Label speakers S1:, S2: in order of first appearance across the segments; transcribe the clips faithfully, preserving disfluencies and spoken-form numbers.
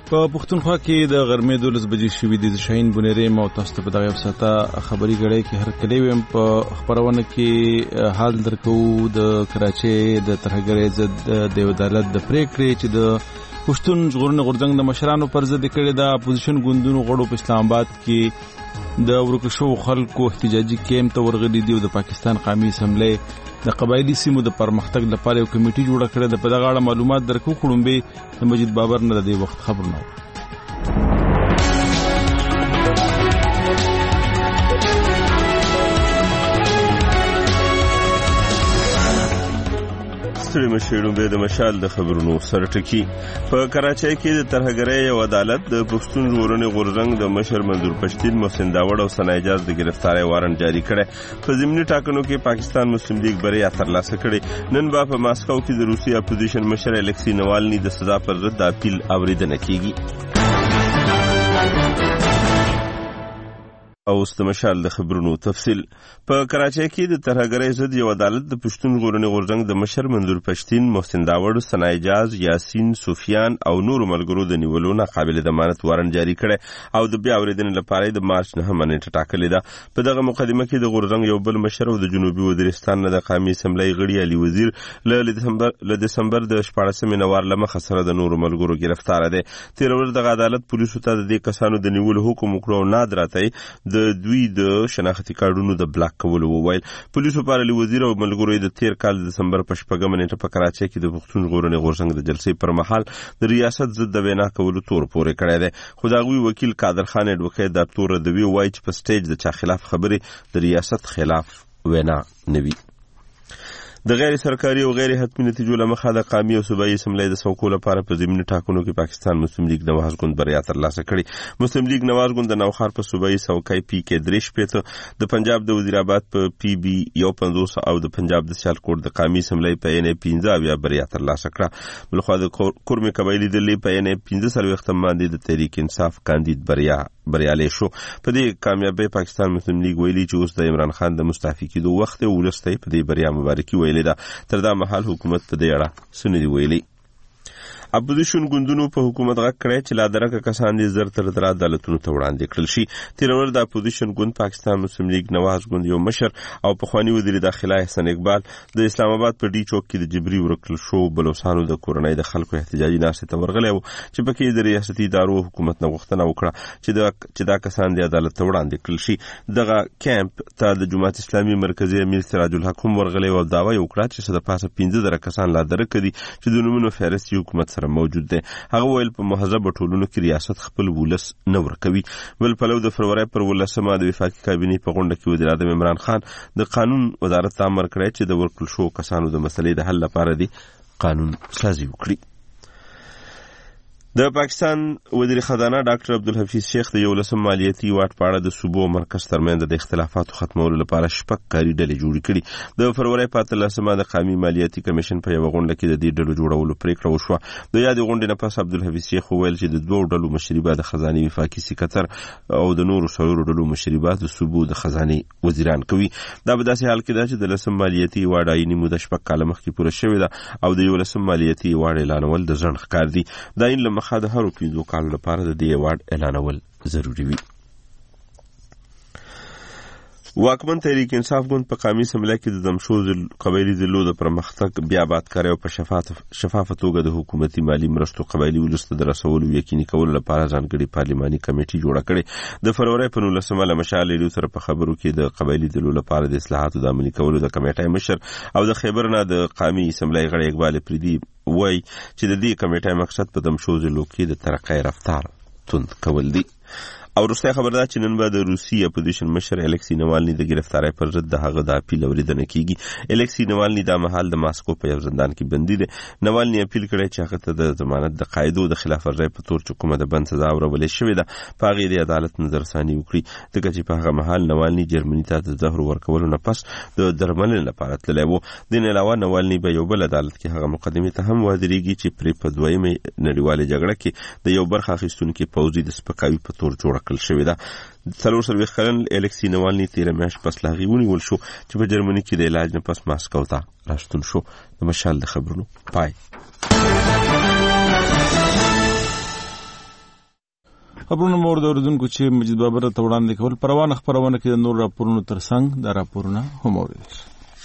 S1: په پښتونخوا کې د غرمې دولس بجې شوې د شاهین بنيري مو تاسو ته په دغه وساته خبري غړې کې هر کلی ويم په خبرونه کې حال درکو د کراچي د ترهګرۍ ضد د عدالت د پریکړې چې د پښتون ژغورنې غورځنګ د مشرانو پر ضد کړي د اپوزیشن ګوندونو غړو په اسلام آباد کې د ورکشو خلکو احتجاجي کیمپ ته ورغلي دي او د پاکستان قومي اسمبلی د قبایلی سیمو د پرمختګ لپاره یو کمیټي جوړه کړې ده. په دغه اړه معلومات درکو کړم د مجید بابر نه د وخت خبرونه.
S2: ستړي مشرونو به د مشال د خبرونو سره ټکی. په کراچۍ کې د ترهګرۍ او عدالت د پښتون ژغورنې غورځنګ د مشر منظور پښتین محسن داوړ او ثنا اجاز د گرفتاری وارنټ جاری کړي. په ضمني ټاکنو کې پاکستان مسلم لیگ بریا ترلاسه کړي. نن به په ماسکو کې د روسي اپوزیشن مشر الکسی نوالني د سزا پر ضد د اپیل اوریدنه کیږي. او استمشال د خبرونو تفصیل. په کراچۍ کې د ترهګرۍ ضد یو عدالت د پښتون ژغورنې غورځنګ د مشر منظور پښتین محسن داوړ ثنا اجاز یاسین سفیان او نور ملګرو د نیولو ناقابل ضمانت وارنټ جاری کړي او د بیا اوریدنې لپاره د مارچ نهمه نیټه ټاکلې ده. په دغه مقدمه کې د غورځنګ یو بل مشر او د جنوبي وزیرستان نه د قومي اسمبلی غړي علي وزیر له دسمبر له دسمبر د شپاړسمې نوار لمخه سره د نور ملګرو گرفتار دي. تیر ورځ د عدالت پولیسو ته د دې کسانو د نیولو حکم وکړو نادراته د دوی د شناختی کارډونو د بلاک کولو وویل. پولیسو پر علي وزیر او ملګرو د تیر کال د دسمبر په شپږمه نیټه په کراچۍ کې د پښتون ژغورنې غورځنګ د جلسې پر مهال د ریاست ضد د وینا کولو تور پورې کړی دی. خو د هغوی وکیل قادر خان اډوکیټ دا تور ردوي وایي چې په سټیج د چا خلاف خبرې د ریاست خلاف وینا نه وي. د غیر سرکاري او غیر حتمي نتیجو لمخه د قومي او صوبایي اسمبلی د څوکو لپاره په ضمني ټاکنو کې پاکستان مسلم لیگ نواز ګوند بریا ترلاسه کړې. مسلم لیگ نواز ګوند د نوخار په صوبایي څوکۍ پی کې درې شپېته، د پنجاب د وزیر آباد په پی بي یو پنځوس او د پنجاب د سیالکوټ د قومي اسمبلی په ان پنځه اویا بریا ترلاسه کړه. بلخوا د کورمې قبایلي ډلې په ان پنځه څلوېښتم باندې د تحریک انصاف کاندید بریا بریالي شو. په دې کامیابۍ پاکستان مسلم لیگ ویلي چې اوس د عمران خان د مستعفي کېدو وخت او ولسته په دې بریا مبارکي ویلې ده. تر دا مهال حکومت په دې اړه څه نه دي ویلي. اپوزیشن ګوندونو په حکومت غږ کړی چې لا درکه کسان دې زر تر در عدالتونو ته وړاندې کړل شي. تیر ورځ د اپوزیشن ګوند پاکستان مسلم لیگ نواز ګوند یو مشر او پخوانی وزیر داخله احسان اقبال د اسلام آباد په ډي چوک کې د جبري ورکړل شو بلوچستانو د کورنۍ د خلکو احتجاجي ناستې ته ورغلی و چې پکې د ریاستي ادارو حکومت نه غوښتنه وکړه چې دا چې دا کسان د عدالت ته وړاندې کړل شي. دغه کیمپ ته د جماعت اسلامي مرکزي امیر سراج الحق هم ورغلی او دعوه یې وکړه چې څه د پاسه پنځه زره کسان لا درکه دي چې د نومونو فهرست حکومت سره موجود دی. هغه ویل په مهذب ټولنو کې ریاست خپل ولس نه ورکوي. بل پلو د فروری پر ولسمه د وفاقي کابینې په غونډه کې وزیر اعظم عمران خان د قانون وزارت ته امر کړی چې د ورکړل شو کسانو د مسلې د حل لپاره دی قانون سازي وکړي. د پاکستان وزیر خزانه ډاکټر عبدالحفیظ شیخ د یولسم مالیاتي واټ په اړه د صوبو مرکز ترمنځ د اختلافاتو ختمولو لپاره شپږ کاري ډلې جوړې کړي. د فروری په اتلسمه د قومي مالیاتي کمیشن په یوه غونډه کې د دې ډلو جوړولو پریکړه وشوه. د یادې غونډې نه پس عبدالحفیظ شیخ وویل چې د دوو ډلو مشري به د خزانې وفاقي سکرتر او د نورو څلورو ډلو مشري به د صوبو د خزانې وزیران کوي. دا په داسې حال کې ده چې د لسم مالیاتي واټ عیني موده شپږ کاله مخکې پوره شوې ده او د یولسم مالیاتي واټ اعلانول د ځنډ ښکار دي. دا عین له مخه د هرو پنځو کالو لپاره د دې واټ اعلانول ضروري وي. واکمن تحریک انصاف ګوند په قومي اسمبلی کې د دمشوز قبایلي ضلعو د پرمختګ بیا آبادکارۍ او په شفافه توګه د حکومتي مالي مرستو قبایلي ولسو ته د رسولو یقیني کولو لپاره ځانګړې پارلماني کمیټې جوړه کړې. د فروری په نولسمه له مشال ریډیو سره په خبرو کې د قبایلي ضلعو لپاره د اصلاحاتو د عملي کولو د کمیټې مشر او د خیبر نه د قومي اسمبلی غړی اقبال پریدي وایي چې د دې کمیټې مقصد په دمشوز ضلعو کې د ترقۍ رفتار تند کول دي. او وروستی خبر ده چې نن به د روسي اپوزیشن مشر الکسی نوالني د گرفتاری پر ضد د هغه د اپیل اوریدنه کیږي. الکسی نوالني د مهال د ماسکو په یو زندان کې بندي دی. نوالني اپیل کړی چې هغه ته د ضمانت د قاعدو د خلاف ورزۍ په تور چې کومه د بند سزا اورولې شوې ده په هغې د عدالت نظرثاني وکړي، ځکه چې په هغه مهال نوالني جرمني ته د زهر ورکولو نه پس د درملنې لپاره تللی و. د نه علاوه نوالني به یو بل عدالت کې هغه مقدمې ته هم وادرېږي چې پرې په دویمې نړیوالې جګړه کې د یو برخه اخیستونکي پوځي د سپکاوي په تور جوړه کړل شوې ده. څلور څلوېښت کلن الکسی نوالني تېره میاشت پس له هغې ونیول شو چې په جرمني کې د علاج نه پس ماسکو ته راستون شو. د مشال د خبرونو پای.
S1: خبرونه مور د اوریدونکو چې مجید بابر ته وړاندې کول پروانه خبرونه کې د نور راپورونو ترڅنګ دا راپورونه هم اوریدل.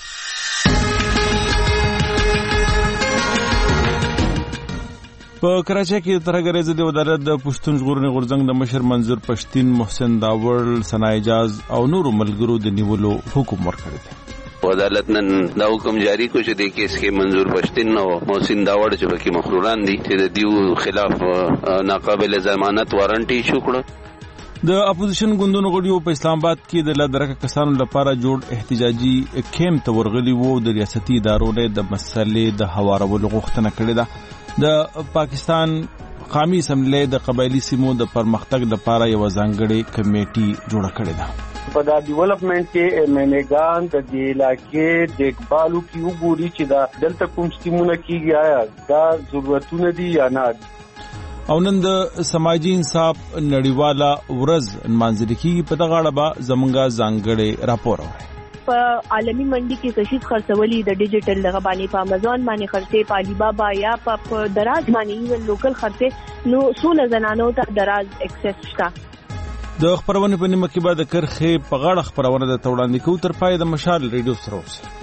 S1: په کراچۍ کې د ترهګرۍ ضد عدالت د پښتون ژغورنې غورځنګ د مشر منظور پښتین، محسن داوړ، ثنا اعجاز او نورو ملګرو د نیولو حکم ورکړی دی.
S3: عدالت نن دا حکم جاری کو چې د کیس کې منظور پښتین او محسن داوړ چې پکې مخروران دي چې د دیو خلاف ناقابل ضمانت وارنټ ایشو کړ.
S1: د اپوزیشن ګوندونو غړیو په اسلام آباد کې د لادرکه کسانو لپاره جوړ احتجاجي کیمپ ته ورغلي وو. د ریاستي ادارو د مسلې د هوارولو غوښتنه کړې ده. د پاکستان قومي اسمبلی د قبایلی سیمو د پرمختګ لپاره یو ځانګړې کمیټه جوړه کړې ده.
S4: په دا ډیولپمنٹ کې منګان د دې علاقې د اقبالو کې وګوري چې دا دلته کوم سیمونه کېږي آیا دا ضرورتونه دي یا نه.
S1: او نن د سماجی انصاف نړیواله ورځ نمانځل کېږي. په دغه اړه به زموږ ځانګړې راپور اورئ.
S5: په عالمي منډي کې کشید خرڅولي د ډیجیټل دغه باندې په امازون باندې خرڅې، په علي بابا یا په دراز باندې یو لوکل خرڅې، نو څونه زنانو ته دراز اکسس شته.
S1: د خبرونه په نیمه کې بعد کرخه په غاړه خبرونه د توړاندې کو تر پای د مشال ریډیو سره اوسه.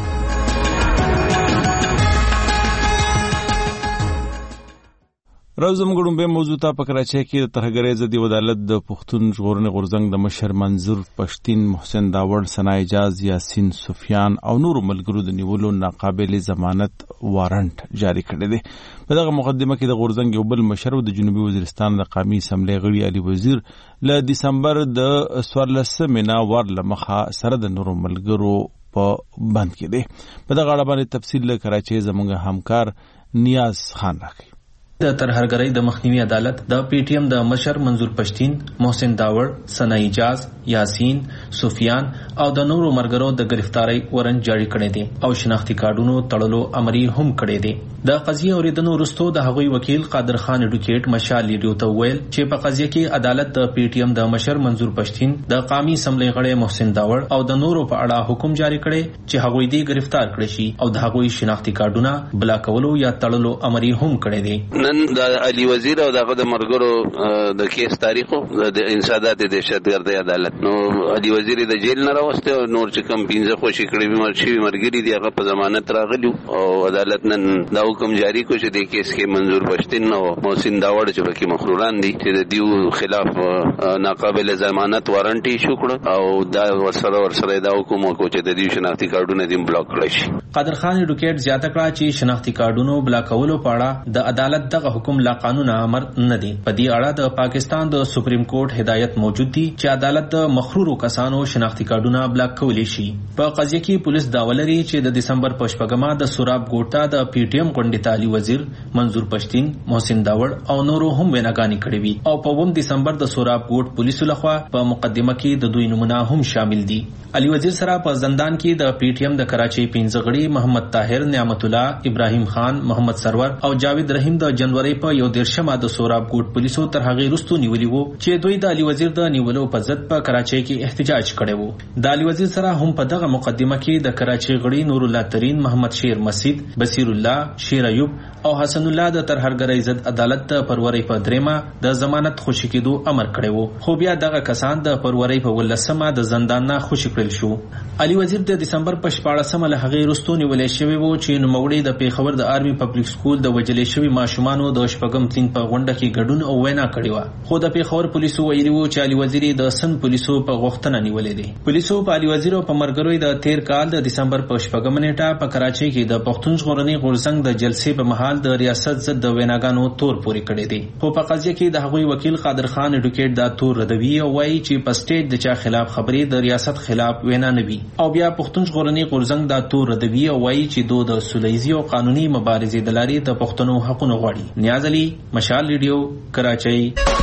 S1: روزم ګډون به موضوع ته په کراچۍ کې د ترهګرۍ ضد عدالت د پښتون ژغورنې غورځنګ د مشر منظور پښتین، محسن داوړ، ثنا اعجاز، یاسین سفیان او نورو ملګرو د نیولو ناقابل ضمانت وارنټ جاری کړی دی. په دغه مقدمه کې د غورځنګ یو بل مشر د جنوبي وزیرستان د قومي اسمبلی غړي علي وزیر له دسمبر د څوارلسمې نه ور لمخه سره د نورو ملګرو په بند کې دی. په دغه اړه باندې تفصیل له کراچۍ زموږ همکار نیاز خان راکړي.
S6: د ترهګرۍ د مخنیوي عدالت د پی ټی ایم د مشر منظور پښتین، محسن داوړ، ثنا اعجاز، یاسین سفیان او د نورو مرګرو د گرفتاری وارنټ جاری کړی دی او شناختی کارډونو تړلو امر هم کړی دی. د قضیه اوریدنو وروسته د هغوی وکیل قادر خان اډوکیټ مشال ریډیو ته ویل چې په قضیه کې عدالت د پی ټی ایم د مشر منظور پښتین، د قومي اسمبلی غړي محسن داوړ او د نورو په اړه حکم جاری کړی چې هغوی دی گرفتار کړي شي او د هغوی شناختی کارډونه بلاکولو یا تړلو امر هم کړی دی.
S3: نن د علي وزیر او دغه د مرګرو د کیس تاریخو د انسداد دهشتګردۍ عدالت نو علي وزیر د جیل نه راوسته او نور چې کم پینځه خوشي کړي بیمار شي مرګري دی هغه په ضمانت راغلی او عدالت نن دا حکم جاری کو چې د کیس کې منظور پښتین او محسن داوړ چې پکې مخروران دي چې د دیو خلاف ناقابل ضمانت وارنټ ایشو کړ او دا ورسره ورسره دا حکم وکړ چې د دیو شناختی کارډونه دیم بلاک کړي شي.
S6: قادر خان اډوکیټ زیاته کړه چې شناختی کارډونو بلاکولو په اړه د عدالت دغه حکم لا قانون امر نه دی. په دې اړه د پاکستان د سپریم کورټ هدایت موجود دی چې عدالت د مخرورو کسانو شناختی کارډونه بلاک کولی شي. په قضیه کې پولیس داولري چې د دسمبر په شپږمه د سوراب ګوټا د پی ټی ایم غونډې ته علي وزیر، منظور پښتین، محسن داوړ او نورو هم ویناګانې کړې وي او په اووم دسمبر د سوراب ګوټ پولیسو لخوا په مقدمه کې د دوی نمونه هم شامل دي. علي وزیر سره په زندان کې د پی ټی ایم د کراچۍ پنځه غړي محمد طاهر، نعمت الله، ابراهیم خان، محمد سرور او جاوید رحیم د جنوري په یو دیرشمه د سوراب ګوټ پولیسو تر هغې وروسته نیولي وو چې دوی د علي وزیر د نیولو په ضد په کراچۍ کې احتجاج کړی وو. د علي وزیر سره هم په دغه مقدمه کې د کراچۍ غړي نور الله ترین، محمد شیر مسید، بصیر الله، شیر ایوب او حسن الله د ترهګرۍ ضد عدالت د فروری په دریمه د ضمانت خوشي کېدو امر کړی وو، خو بیا دغه کسان د فروری په ولسمه د زندان نه خوشي کړل شو. علي وزیر د دسمبر په شپاړسمه له هغې وروسته نیولای شوی وو چې نوموړی د پیښور د آرمي پبلک سکول د وجلې شوي ماشومانو د شپږم تین په غونډه کې ګډون او وینا کړې وه، خو د پیښور پولیسو ویلي وو چې علي وزیر د سن پولیسو په غوښتنه نیولې دی. پولیسو په علي وزیر او په مرګروي د تیر کال د دسمبر په شپږمه نیټه په کراچۍ کې د پښتون ژغورنې غورځنګ د جلسې په مهال د ریاست ضد د ویناګانو تور پورې کړی دی، خو په قضیه کې د هغوی وکیل قادر خان اډوکیټ دا تور ردوي او وایي چې په سټیټ د چا خلاف خبرې د ریاست خلاف وینا نه وي، او بیا پښتون ژغورنې غورځنګ دا تور ردوي او وایي چې دو د سولیزي او قانوني مبارزې د لارې د پښتنو حقونه غواړي. نیاز علي، مشال ریډیو، کراچۍ.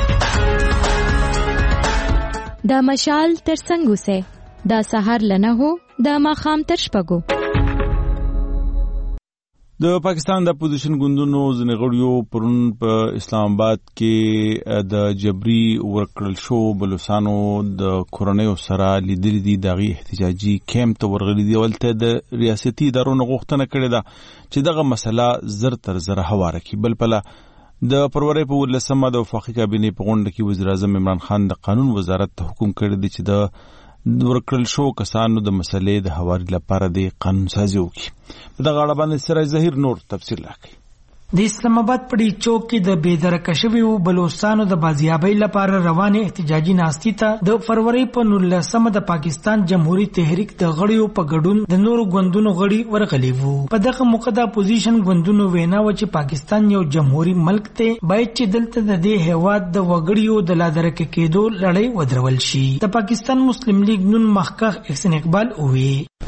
S7: دا مشال تر څنګه سه دا سحر لنه هو دا ماخام تر شپږو.
S1: د پاکستان د اپوزیشن ګوندونو ځینې غړیو پرون په اسلام آباد کې د جبري ورکړل شو بلوچستانو د کورنیو سره لیدلي دي دغه احتجاجي کیمپ ته ورغلي دي. ولته د ریاستي ادارو غوښتنه کړې ده چې دغه مسله زر تر زر هواره کړي. بل پله د فروری په ولسمه د وفاقي کابینې په غونډه کې وزیر اعظم عمران خان د قانون وزارت ته حکم کړی دی چې د ورکړل شو کسانو د مسلې د هواري لپاره د قانون سازي وکړي. په دغه اړه باندې سراج ظهیر نور تفصیل راکړي.
S8: د اسلام آباد په ډي چوک کې د بېدرکه شویو بلوچستانو د بازیابۍ لپاره روانه احتجاجي ناستې ته د فروری په نولسمه د پاکستان جمهوریت تحریک د غړیو په ګډون د نورو ګوندونو غړي ورغلي وو. په دغه موقع د اپوزیشن ګوندونو وینا و چې پاکستان یو جمهوریت ملک دی، باید چې دلته د دې هیواد د وګړیو د لادرکه کېدو لړۍ ودرول شي. د پاکستان مسلم لیگ نون مخکښ احسن اقبال ووی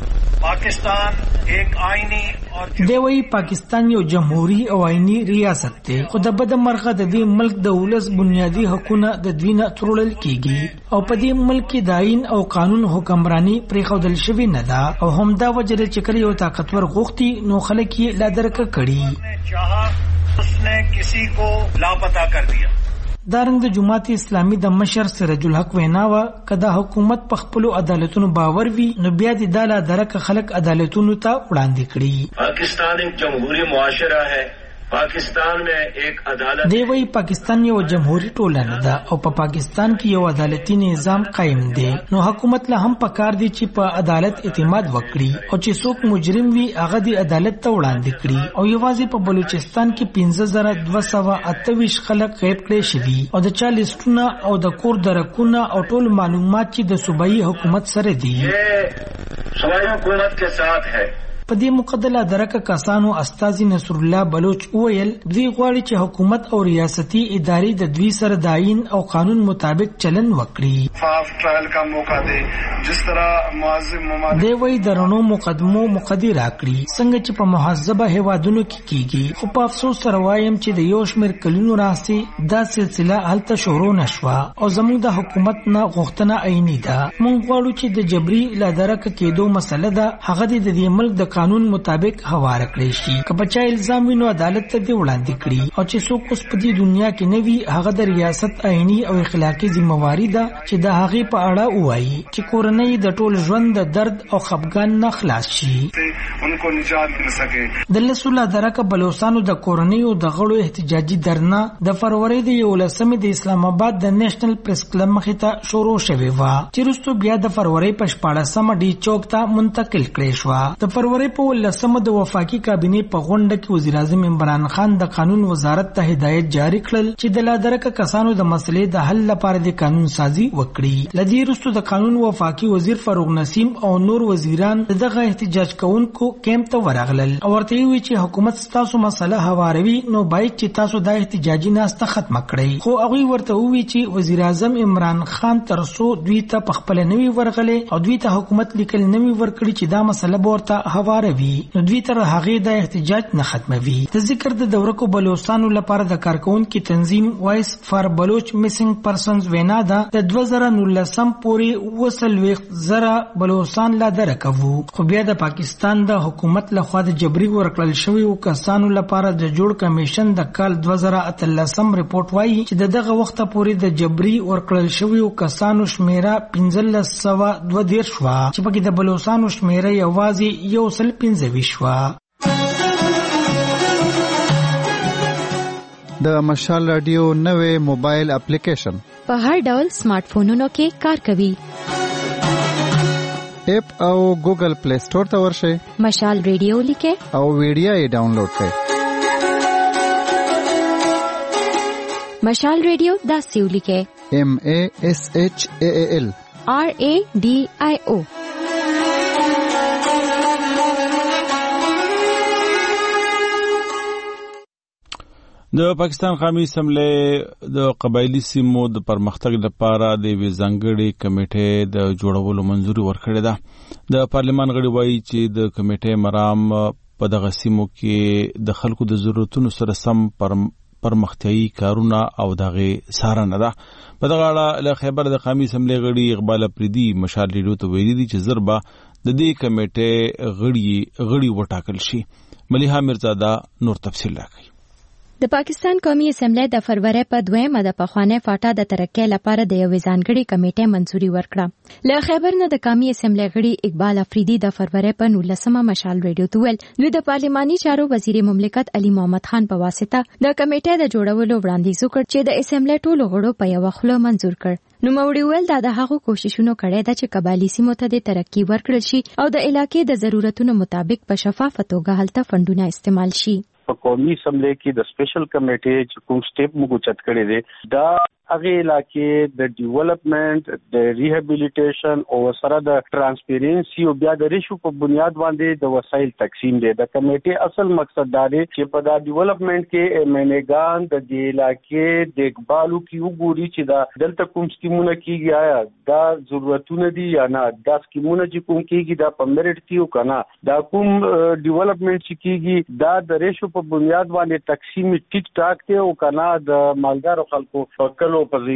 S9: پاکستان ایک آئینی اور
S8: دی وی پاکستان یو جمهوری او آئینی ریاست دی، خو د بد مرغه د دې ملک د ولس بنیادی حقوقونه د دوی نه ترورل کیږي او په دې ملک کې د آئین او قانون حکمرانی پرېښودل شوې نه ده او همدا وجه ده چې کله یو طاقتور غوښتي نو خلک یې لادرکه کړي.
S9: چاہا اس نے کسی کو لاپتا کر دیا.
S8: دارنګ د جماعت اسلامي د مشر سراج الحق ویناوه کدا حکومت په خپل عدالتونو باور وي نو بیا د داله درک خلک عدالتونو ته وړاندې کړي.
S9: پاکستان ایک جمهوری معاشره ہے، پاکستان میں ایک عدالت
S8: دی وی پاکستان یو جمهوری ټولنه ده او په پا پاکستان کې یو عدالتي نظام قائم دی، نو حکومت له هم پکار دی چې په عدالت اعتماد وکړي او چې څوک مجرم وي هغه د عدالت ته وړاندې کړي. او یوازې په بلوچستان کې پنځه زره دوه سوه اته ویشت خلک غیب کړي شوي او د چا لیسټونه او د کور درکونه او ټول معلومات چې د صوبایي حکومت سره دي
S9: صوبایي حکومت کے ساتھ ہے.
S8: په دې مقدله درکه کسانو استاذ نصر الله بلوچ وویل دوی غواړي چې حکومت او ریاستي ادارې د دوی سره د آئین او قانون مطابق چلن وکړي.
S9: فاف ټرایل کا موقع دی جس طرح معظم ممالک
S8: دی وی درنو مقدمو مقدی راکړي څنګه چې په مهذبه هیوادونو کې کیږي. خو په افسوس سره وایم چې د یو شمېر کلونو راځي دا سلسله هلته شروع نشوه او زموږ د حکومت نه غوښتنه عیني ده. موږ غواړو چې د جبري لادرکه کېدو مسله ده هغه د دې ملک د قانون مطابق هواره کړی شي. که بچا الزام وینو عدالت ته دی وړاندې کړي او چې څوک اوس په دې دنیا کې نه وي هغه د ریاست آئینی او اخلاقی ذمہواری ده چې د هغې په اړه ووایي چې کورنۍ د ټول ژوند د درد او خفګان نه خلاص شي.
S9: انکو نجات مل سکے.
S8: د لسو لادرکه بلوچستانو د کورنیو د غړو احتجاجي درنه د فروری د یولسمې د اسلام آباد د نېشنل پریس کلب مخې ته شروع شوې وه چې وروسته بیا د فروری په شپاړسمه ډي چوک ته منتقل کړې شوه. د فروری په ولسمه د وفاقي کابینې په غونډه کې وزیر اعظم عمران خان د قانون وزارت ته هدایت جاری کړل چې د لادرکه کسانو د مسلې د حل لپاره د قانون سازي وکړي. لدی وروسته د قانون وفاقي وزیر فاروق نسیم او نور وزیران دغه احتجاج کوونکو کیمپ ته ورغلل او ورته وی چې حکومت ستاسو مسله هواروي نو باید چې تاسو د احتجاجي ناسته ختمه کړئ. خو هغه ورته وی چې وزیر اعظم عمران خان ترسو دوی ته په خپل نوي ورغلي او دوی ته حکومت لیکل نوي ورکړي چې دا مسله ورته هواروي نو دوی تر هغه د احتجاج نه ختموي. د ذکر د دورکو بلوچستانو لپاره د کارکونکو تنظیم وایس فار بلوچ میسنګ پرسنز وینا ده د دوه زره نولسم پورې وسلويخت زره بلوچستان لا درکوو. خو بیا د پاکستان د حکومت لخوا د جبري ورکړل شوی کسانو لپاره د جوړ کمیشن د کال دوه زره اتلسم ریپورت وایي چې دغه وخت پورې د جبري ورکړل شوی کسانو شمیره پنځلس سوه دوه دېرش شوه چې پکې د بلوچستانو شمیره یوازې یو سل پنځه ویشت شوه.
S10: د مشال رادیو نوې موبایل اپلیکیشن
S7: په هر ډول سمارټ فونونو کې کار کوي.
S10: اپ او ګوګل پلی سٹور ته ورشئ،
S7: مشال ریډیو لیکئ
S10: او ویډیو یې ډاونلوډ کړئ.
S7: مشال ریډیو داسې ولیکئ
S10: ایم ا ایس ایچ ا ال
S7: آر ا ډي آی او.
S1: د پاکستان قومي اسمبلی د قبایلی سیمو د پرمختګ لپاره د وی ځانګړي کمیټې د جوړولو منځوري ورکړې ده. د پارلمان غړي وایي چې د کمیټې مرام په دغه سیمو کې د خلکو د ضرورتونو سره سم پرمختیايي کارونه او دغه څارنه ده. په دغه اړه له خیبر د قومي اسمبلی غړي اقبال افریدي مشال ریډیو ته ویلي دي چې زربا د دې کمیټې غړي غړي وټاکل شي. ملیحه مرزاده نور تفصیل راکړي.
S7: د پاکستان قومي اسمبلی د فروری په دویمه د پخوانۍ فاټا د ترقۍ لپاره د یوې ځانګړې کمیټې منځوري ورکړه. له خیبر نه د قومي اسمبلی غړي اقبال افریدي د فروری په نولسمه مشال ریډیو ته ویل دوی د پارلماني چارو وزیر مملکت علي محمد خان په واسطه د کمیټې د جوړولو وړاندیز وکړ چې د اسمبلی ټولو غړو په یو خوله منځور کړ. نوموړي ویل دا د هغو کوششونو کړی ده چې قبایلي سیمو ته د ترقي ورکړل شي او د علاقې د ضرورتونو مطابق په شفافه توګه هلته فندونه استعمال شي.
S4: په قومي اسمبلی کې د سپیشل کمیټې چې کوم سټیپ موږ چت کړی دی دا هغه علاقې د ډیولپمنٹ د ریهابیلیټیشن او سره د ترانسپیرنسي او بیا د ریشو په بنیاد باندې د وسایل تقسیم دی. د کمیټې اصل مقصد دا دی چې په دا ډیولپمنٹ کې مینګان د دې علاقې د اقبالو کې وګوري چې دا دلته کوم سکیمونه کیږي آیا دا ضرورتونه دي یا نه، دا سکیمونه چې کوم کیږي دا په میرټ کیو کنه، دا کوم ډیولپمنٹ چې کیږي دا د ریشو په بنیاد باندې تقسیم ټیک ټاک دی او کنه د مالدار خلکو په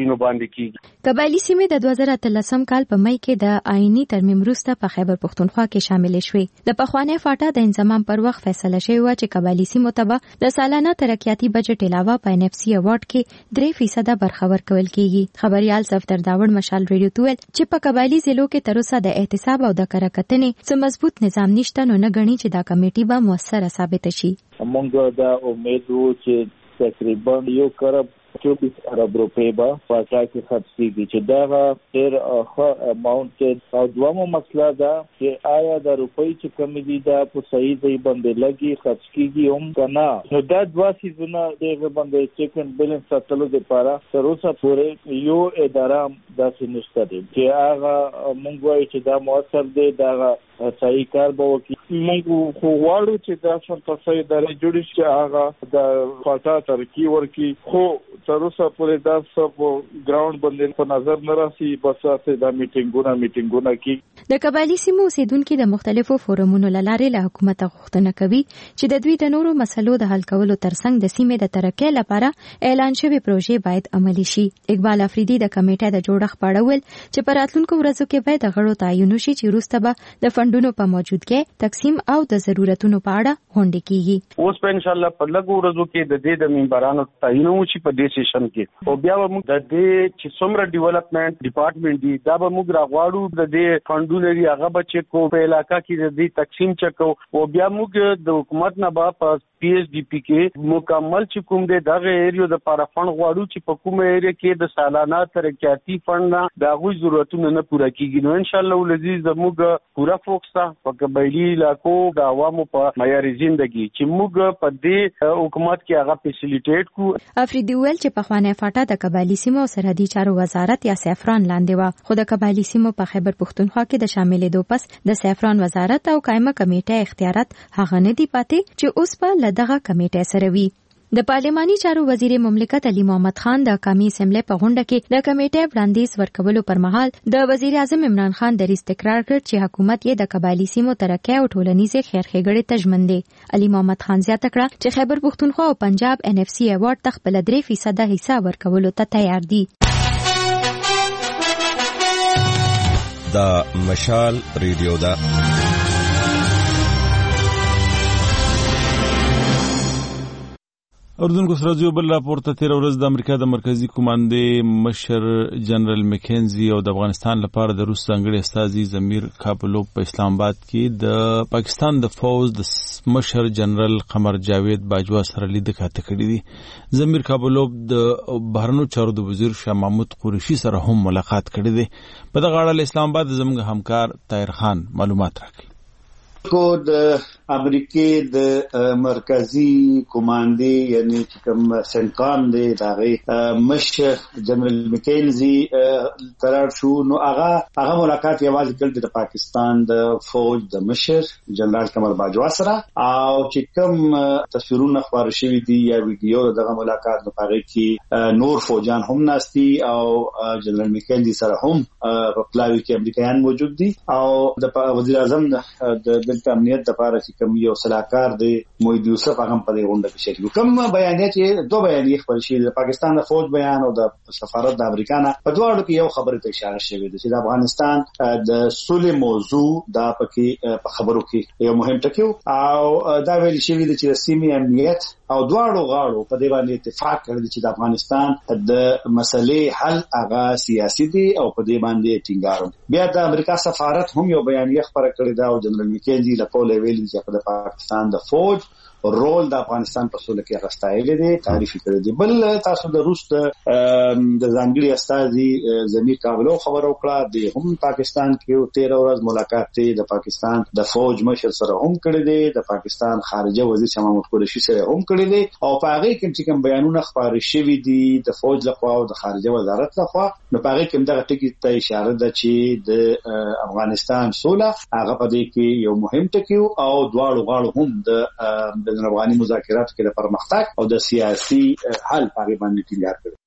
S7: قبایلي سیمې د دوه زره اتلسم کال په مئی کې د آئینی ترمیم وروسته په خیبر پښتونخوا کې شامل شوې. د پخوانۍ فاټا د انضمام پر وخت فیصله شوې و چې قبایلي سیمو ته به د سالانه ترقیاتي بجټ علاوه په ان اف سی ایوارډ کې درې فیصده برخه ورکول کیږي. خبريال صفدر داوړ مشال ریډیو ته ویل چې په قبایلي ضلعو کې تر اوسه د احتساب او د کارکتنې څه مضبوط نظام نشته، نو نه غني چې دا کمیټي به موثره ثابت شي.
S11: موږ دا امید وو چې تقریبا یو کرب چوبیس ارب روپے به فاټا کې خرڅ کیږي چې دا ډېر ښه اماونټ دی. او دویمه مسله ده چې آیا د روپۍ چې کمې دي دا په صحیح ځای باندې لګي خرڅ کیږي هم که نه. نو دا دوه څیزونه د هغې باندې چیک اینډ بیلنس ساتلو دپاره تر اوسه پورې یو اداره داسې نشته دی چې هغه موږ وایو چې دا مؤثر دی، دا هغه صحیح کار به وکړي. موږ خو غواړو چې دا شنطه ادارې جوړې شي چې هغه د فاټا ترقي ورکړي، خو تر اوسه پورې دا سب ګراوند باندې په نظر نه راسي، بس تاسو دا میټینګونه میټینګونه کی.
S7: د قبایلي سیمو اوسیدونکو د مختلفو فورمونو لارې له حکومت غوښتنه کوي چې د دوی د نورو مسلو د حل کولو ترڅنګ د سیمې د ترقۍ لپاره اعلان شوی پروژې باید عملي شي. اقبال افریدي د کمیټې د جوړښت په اړه ویل چې په راتلونکو ورځو کې باید د غړو تعین وشي چې وروسته به د فندونو په موجودګۍ تقسیم او د ضرورتونو په اړه غونډې کیږي.
S4: اوس په ان شاء الله په لږو ورځو کې د دې د منبرانو تعین وشي په دې سیشن کې، او بیا به موږ د دې چې څومره ډیولپمنٹ ډپارټمنټ دی دا به موږ راغواړو د دې فندونه لري هغه به چک کو په علاقې کې د دې تقسیم چکو، او بیا موږ د حکومت نه به په پی ایچ ډی پی کې مکمل چې کوم دی دغه ایریو د لپاره فند غواړو چې په کومه ایریا کې د سالانه ترقیاتي فند نه د هغوی ضرورتونه نه پوره کیږي. نو ان شاء الله ولذي زموږ پوره فوکس په قبایلي علاقو د عوامو په معیاري ژوندۍ چې موږ په دې حکومت کې هغه فیسیلیټیټ کو.
S7: افریدي ویل چې په خوانه فاټا د قبایلي سیمو سرحدي چارو وزارت یا سیفران لاندې و، خو د قبایلي سیمو په خیبر پښتونخوا کې د شاملېدو پس د سیفران وزارت او قائمه کمیټه اختیارات هغه نه دی پاتې چې اوس په لدغه کمیټه سره وي. د پارلماني چارو وزیر مملکت علي محمد خان د قومي اسمبلی په غونډه کې د کمیټې وړاندیز ورکولو پر مهال د وزیر اعظم عمران خان دریځ تکرار کړ چې حکومت یې د قبایلي سیمو ترقۍ او ټولنیزې خیرښېګڼې ته ژمن دی. علي محمد خان زیاته کړه چې خیبر پښتونخوا او پنجاب ان اف سی ایوارډ ته خپل درې فیصده حصہ ورکولو ته تیار دي.
S2: دا مشال ریډیو دا
S1: اردن کو سره یو بل راپورته تیر ورځ د امریکا د مرکزی کمانډې مشر جنرال مکینزي او د افغانستان لپاره د روس څنګه استازي ضمیر کابلوف په اسلام آباد کې د پاکستان د فوج د مشر جنرال قمر جاوید باجوا سره لیدل کاته کړی دي. ضمیر کابلوف د بهرنیو چارو د وزیر شاه محمود قریشي سره هم ملاقات کړی دی. په دغه اړه اسلام آباد زموږ همکار طاهر خان معلومات راکړي.
S12: کو د امریکای د مرکزی کمانډې یعنی چې کوم سنټرال دی دغه مشر جنرال مکینزي قرار شو، نو هغه هغه ملاقات یوازې کړل د پاکستان د فوج د مشر جنرال قمر باجوا سره، او چې کوم تصویرونه خبر شوي دي یا ویډیو دغه ملاقات په هغه کې نور فوجان هم ناشتي او جنرال مکینزي سره هم په پلاوی کې امریکایان موجود دي، او د وزیر اعظم د دلته امنیت لپاره چې کوم یو صلاحکار دی موحد یوسف هغه په دې غونډه کې شریک. کوم بیانیه چې دوه بیانیه خبرې شي د پاکستان د فوج بیان او د سفارت د امریکا نه په دواړو کې یو خبره ته اشاره شوې ده چې د افغانستان د صلح موضوع دا پکې په خبرو کې یو مهم ټکی او دا ویل شوی دی چې د سیمې امنیت او دواړو غاړو په دې باندې اتفاق کړی چې د افغانستان د مسلې حل هغه سیاسي دی او په دې باندې ټینګار. بیا د امریکا سفارت هم یو بیانیه خبره کړې ده او جنرال میکینزي له کوله ویلي چې د پاکستان د فوج رول د افغانستان په سوله کې غستایل دي تعریف کړی دي. بل تاسو د روس د ځانګړي استازي زمیر کابلو خبرو کړه د هم پاکستان کې تیرا ورځ ملاقات دی د پاکستان د فوج مشر سره هم کړی دی د پاکستان خارجه وزیر شاه محمود قریشي سره هم کړی دی او په هغه کې چې کوم بیانونه خبرې شوي دي د فوج لخوا او د خارجه وزارت لخوا نو په هغه کې دغه ټکی ته اشاره ده چې د افغانستان سوله هغه په دې کې یو مهم ټکی او دواړو غاړو هم د د افغاني مذاکراتو کې د پرمختګ او د سیاسي حل په باندې ټینګار کړی.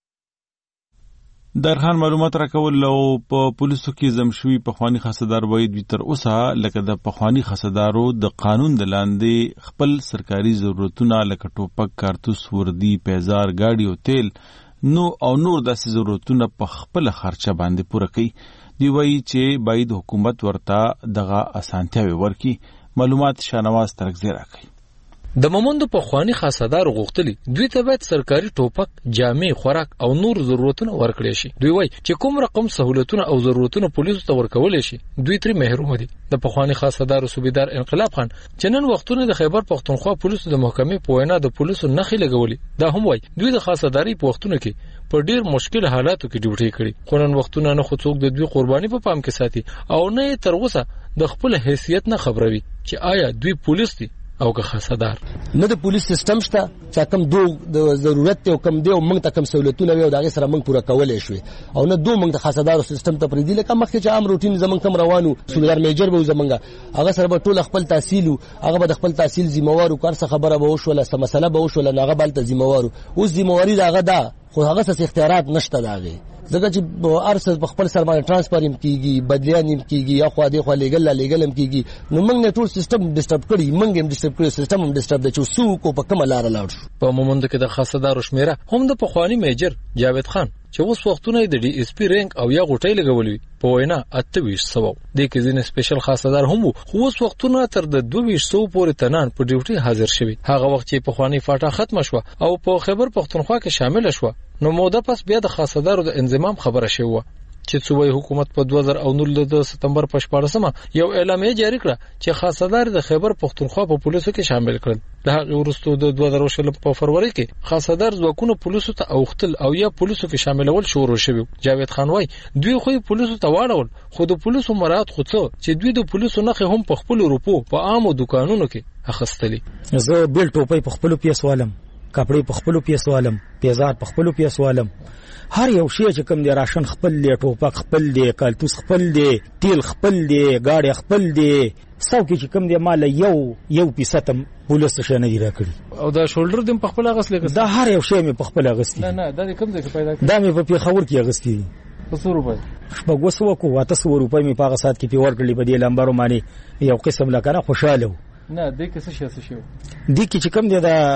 S1: درخان معلومات راکول لو په پولیسو کې زم شوی پخوانی خاصدار وید تر اوسه لکه د پخوانی خاصدارو د قانون د لاندې خپل سرکاري ضرورتونه لکه ټوپک کارتوس وردی پیزار گاډي او تیل نو او نور داسې ضرورتونه په خپل خرچه باندې پوره کوي. دی وایي چې باید حکومت ورته دغه اسانتیاوي ورکړي. معلومات شانواز ترکزی راکړي.
S13: د مومندو په خواني خاصدار غوښتلی دوی ته باید سرکاري ټوپک، جامې، خوراک او نور ضرورتونه ورکړي شي. دوی وایي چې کوم رقم سہولتونه او ضرورتونه پولیسو ته ورکول شي دوی ترې محروم دي. د پخوانی خاصدار صوبیدار انقلاب خان چې نن وختونه د خیبر پختونخوا پولیسو د محکمې په وینا د پولیسو نخې لګولې دا هم وایي دوی د خاصداري په وختونو کې په ډیر مشکل حالاتو کې ډیوټي کړي خو نن وختونه نه خو څوک د دوی قرباني په پام کې ساتي او نه تر اوسه د خپل حیثیت نه خبروي چې آیا دوی پولیس دي او که خاصدار.
S14: نه د پولیس سیستم شته چې کوم دو د ضرورت ته کوم دی او موږ ته کوم سہولتونه وي او دغه سره موږ پوره کولای شو او نه دو موږ د خاصدار سیستم ته پریدي لکه مخکې چې عام روټین زمونږ کم روانو سولدار میجر به زمونږ هغه سره به ټول خپل تحصیل هغه به د خپل تحصیل ذمہوارو کار څه خبره به وشو ولا څه مسله به وشو ولا هغه بل ته ذمہوارو اوس ذمہواری دغه دا خو هغه څه اختیارات نشته داغه ځکه چې ارسل په خپل سر باندې ترانسفر هم کیږي بدلیان هم کیږي یا خو دې خو لیګل لیګل هم کیږي نو موږ نه ټول سیستم ډیسټرب کړی موږ هم ډیسټرب کړی سیستم هم ډیسټرب د چو سو کو په کومه لار لاړ شو.
S13: په مومند کې د خاصدارو شمیره هم د پخوانی میجر جاوید خان چې اوس وختونه د ډي اس پی رینک او یا غټۍ لګولې په وینا اته سو د کې ځینې سپیشل خاصدار هم خو اوس وختونه تر د دوه سو پورې تنان په ډیوټي حاضر شوی. هغه وخت چې پخوانی فاټا ختم شو او په خیبر پختونخوا کې شامل شو نو موده پس بیا د خاصدارو د انضمام خبره شوه چې صوبایي حکومت په دوه زره نولس د سپتمبر په شپاړسمه یو اعلامیه جاری کړه چې خاصدار د خیبر پختونخوا په پولیسو کې شامل کړل. د هغه وروسته د دوه زره شل په فروری کې خاصدار ځواکونو پولیسو ته اوختل او یا پولیسو کې شاملول شروع شوه. جاوید خان وای دوی خو پولیسو ته واړول خو د پولیسو مراد خو څه چې دوی د پولیسو نخې هم په خپل روپو په عامو دکانونو کې اخستلي.
S15: زه بیل ټوپۍ په خپل پیسوالم کپڑے په خپل پیسوالم پیزار په خپل پیسوالم هر یو شی چې کوم دی راشن خپل دی ټوپک خپل دی کالتوس خپل دی تیل خپل دی گاډي خپل دی څو کې چې کوم دی مال یو یو پیساتم پولیس څخه نه دی راکړي
S13: او دا شولډر دم په خپل اغسل
S15: دا هر یو شی مې په خپل اغسل
S13: نه نه دا کوم ځای کې پیدا کړ
S15: دا مې په پیښور کې اغسل
S13: په څو روپۍ
S15: شپږ وسو کو واته څو روپۍ مې په هغه سات کې پیور کړلې په دې لمبرو باندې یو قسم لکه خوشاله
S13: نه دې کې څه شي څه شي
S15: دې کې چې کوم دی دا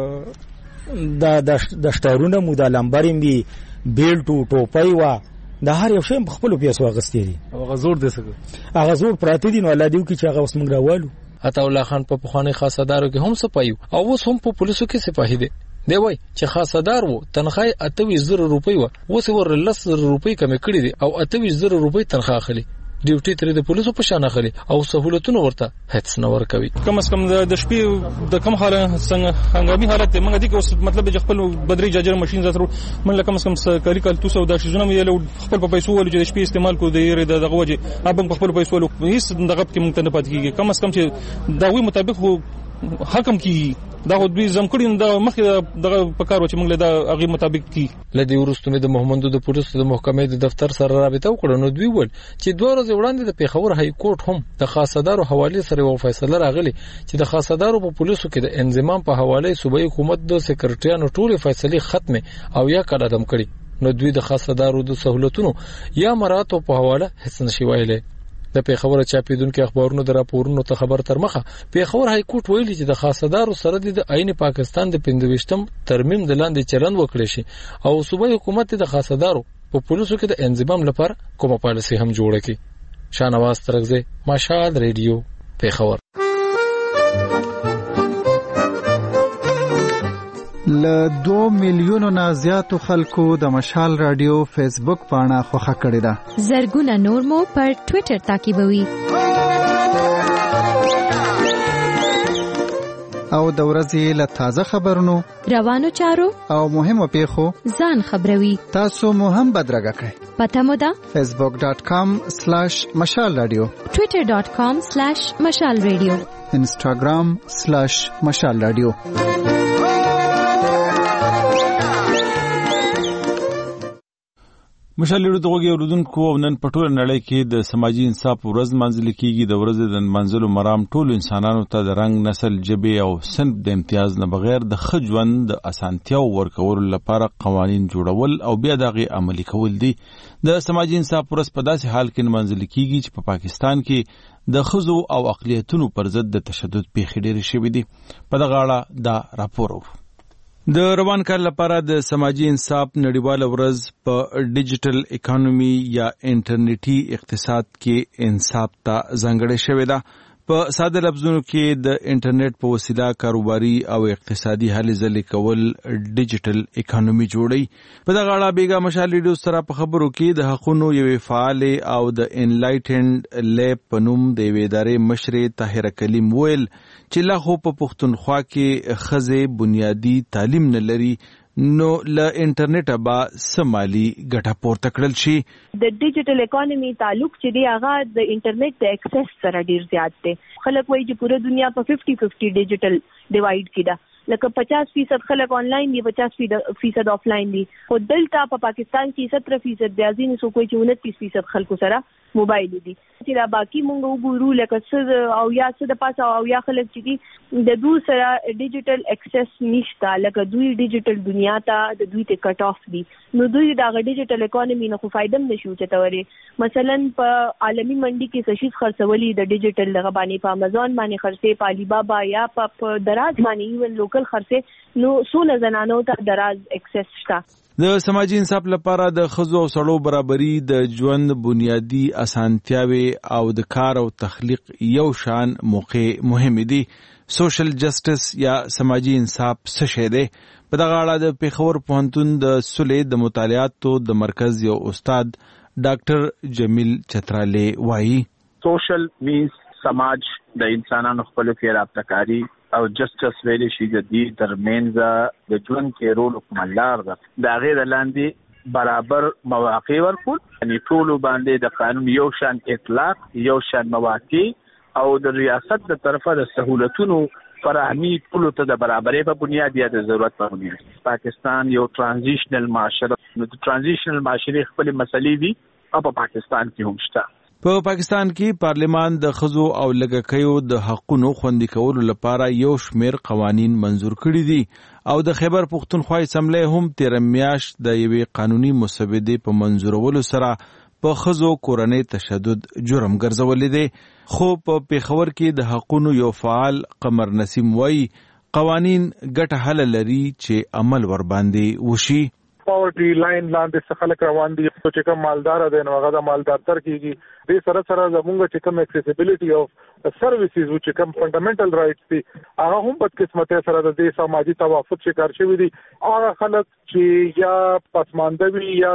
S15: دا د شټارونه مو د لمبریم بي بیلټو ټوپۍ وا د هر یو شی په خپل پیسو اغستې دي
S13: او غزور دي څنګه
S15: هغه زور پراته دي نو الله دیو کې چې هغه اوس موږ راوالو.
S13: عطا الله خان په پخوانی خاصدارو کې هم سپایو او اوس هم په پولیسو کې سپاهي دي. دی وای چې خاصدار وو تنخواه اته زره روپۍ و اوس ور لس زره روپۍ کم کړي دي او اته زره روپۍ تنخواه اخلي. ډیوټي تر د پولیسو په شان اخلي او سہولتونه ورته هیڅ نه ورکوي.
S16: کم از کم د شپې د کم حالت څنګه هنګامي حالت موږ دي اوس مطلب چې خپل بدري جاجر ماشين زاترو موږ کم از کم کاری کال توسو د شیزونه یې خپل په پیسو ول چې د شپې استعمال کو د یې د غوجه ابم په خپل پیسو ول هیڅ دغه کې موږ ته نه پات کیږي. کم از کم چې دا وی مطابق حکم کی دا خو دوی زم کړي دا مخې دغه پکار و چې موږ له دا هغه مطابق کی.
S13: لدی ورستمه د محمدو د پولیسو د محکمې د دفتر سره رابطه وکړه نو دوی ول چې دوه ورځې وړاندې د پیښور های کورټ هم د خاصدارو حواله سره یو فیصله راغلی چې د خاصدارو په پولیسو کې د انضمام په حواله صوبایي حکومت د سکرټریانو ټول فیصله ختمه او یا قدم کړي نو دوی د خاصدارو د سہولتونو یا مراتو په حواله هیڅ نشي ویلي. د پیښور چاپیدونکو اخبارونو د راپورونو ته خبر تر مخه پیښور های کورټ ویلي چې د خاصدارو سره د عین پاکستان د پنځويشتم ترمیم د لاندې چلند وکړي شي او صوبایي حکومت د خاصدارو په پولیسو کې د انضمام لپاره کومه پالیسي هم جوړه کړي. شانواز ترغزه مشال ریډیو پیښور.
S10: ل دوه میلیونو نه زیاتو خلکو د مشال رادیو فیسبوک پاڼه خوښه کړې ده.
S7: زرګونه نور مو پر ټوئیټر تعقیبوي.
S10: او د ورځې له تازه خبرونو،
S7: روانو چارو
S10: او مهمو پیښو
S7: ځان خبروي.
S10: تاسو مو هم بدرګه کړئ.
S7: پته مو ده
S10: فیسبوک ډاٹ کام سلیش مشال رادیو،
S7: ټوئیټر ډاٹ کام سلیش مشال رادیو،
S10: انسټاګرام سلیش مشال رادیو.
S1: مشال رادیو ته وګورئ اوردونکو. او نن په ټوله نړۍ کې د سماجی انصاف ورځ منځل کیږي. د ورځې د منځلو مرام ټول انسانانو ته د رنګ، نسل، جبه او صنف د امتیاز نه بغیر د ښه ژوند د اسانتیاو ورکولو لپاره قوانین جوړول او بیا دغه عملي کول دي. د سماجی انصاف ورځ په داسې حال کې منځل کیږي چې په پا پاکستان کې د ښځو او اقلیتونو پر ضد د تشدد پیښې ډېرې شوې دي. په دغه اړه دا راپور و. د روان کال لپاره د سماجی انصاف نړیواله ورځ په ډیجیټل اکانومي یا انټرنیټي اقتصاد کې انصاف ته ځانګړې شوې ده. په ساده لفظونو کې د انټرنیټ په وسیله کاروباري او اقتصادي هلې ځلې کول ډیجیټل اکانومي جوړي. په دغه اړه بیګا مشال رادیو سره په خبرو کې د حقوقو یوې فعالې او د انلایټنډ لیب په نوم د یوې ادارې مشرې طاهره کلیم ویل چې لا خو په پښتونخوا کې ښځې بنیادی تعلیم نه لري، نو له انټرنیټ به سمالي ګټه پورته کړل شي.
S5: د ډیجیټل اکانومي تعلق چې دی هغه د انټرنیټ د اکسس سره ډیر زیات دی. خلک وایي چې پوره دنیا په پچاس پچاس ډیجیټل ډیوایډ کې ده، لکه پچاس فیصد خلک آنلاین دي، پچاس فیصد آفلاین دي. خو دلته په پاکستان کې ستر فیصد دی، ځینې څوک وایي چې انتیس فیصد خلکو سره موبایل دي. چې دا باقي مونږ وګورو لکه څه او یا څه د پاسه او یا خلک چې دي د دوی سره ډیجیټل اکسس نشته، لکه دوی ډیجیټل دنیا ته د دوی ته کټ اف دي، نو دوی دا ډیجیټل اکانومي نه خو فائدم نشي چتوري. مثلا په عالمي منډي کې سشي خرڅولي د ډیجیټل لغه باندې په امازون باندې خرڅې، په علي بابا یا په دراز باندې ایون لوکل خرڅې، نو سونه زنانو ته دراز اکسس شته.
S1: د سماجی انصاف لپاره د ښځو او سړو برابري، د ژوند بنیادی اسانتیاوي او د کار او تخلیق یو شان موقع مهم دي. سوشل جسټس یا سماجی انصاف څه شی دی؟ په دغه اړه د پیښور پوهنتون د سولې د مطالعاتو د مرکز یو استاد ډاکټر جمیل چتراله وایي.
S17: سوشل مینز سماج د انسانانو خپل کې رابطه‌کاری او جسټس ویلې شي د دې ترمنځ د ژوند کې رول کوملار ده. دا غیر لاندې برابر مواقع ورکول، یعنی ټول باندې د قانون یو شان اطلاق، یو شان مواقع او د ریاست د طرفه د سہولتونو فراهمي ټول ته د برابرۍ په بنیاد یا د ضرورت په بنیاد. پاکستان یو ترانزیشنل معاشره، نو د ترانزیشنل معاشره خپل مسلې دي او په پاکستان کې هم شته.
S1: په پاکستان کې پارلیمان د ښځو او لږکیو د حقوقو خوندي کولو لپاره یو شمېر قوانین منزور کړي دي او د خیبر پښتونخوا اسمبلی هم تیر میاشت د یوې قانوني مسودې په منزورولو سره په ښځو کورنۍ تشدد جرم ګرځولې دي. خو په پیښور کې د حقوقو یو فعال قمر نسیم وایي قوانین ګټه حل لري چې عمل ور باندې وشي.
S18: پاورټي لاین لاندې څه خلک روان دي چې کوم مالدار دي نو هغه د مالدار تر کېږي. دې سره سره زموږ چې کوم اکسیسیبিলিټي اف سرویسز چې کوم فندامنټل رائټس دي هغه هم په قسمته سره د دې سماجی توافق شکار شوی دي. هغه خلک چې یا پسمانده وي یا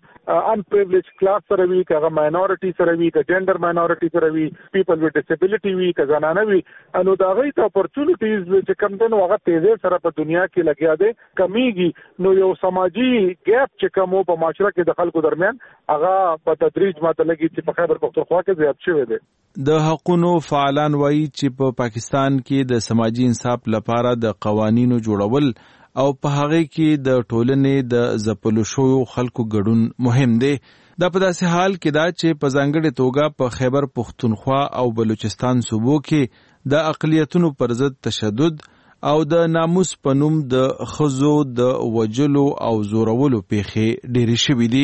S18: ان پریویلیج کلاس سره وي، هغه ماینورټي سره وي، که جندر ماینورټي سره وي، پیپل وذ ډیسیبিলিټي وي، که زنانه وي، نو دا غي ته اپورچونټیز چې کوم دنو هغه تیزه سره په دنیا کې لګیا دي کمیږي. نو یو سماجی ګیپ چې کوم په معاشره کې د خلکو درمیان هغه په تدریج ماته لګي چې په خیبر پختونخوا کې زیات شوی دی.
S1: د حقوقو فعالان وایي چې په پا پاکستان کې د سماجی انصاف لپاره د قوانینو جوړول او په هغه کې د ټولنې د ځپلو شویو خلکو ګډون مهم دی. دا په داسې حال کې دا چې په ځانګړې توګه په خیبر پختونخوا او بلوچستان صوبو کې د اقلیتونو پر ضد تشدد او د ناموس په نوم د ښځو د وجلو او زورولو پیښې ډېرې شوې دي.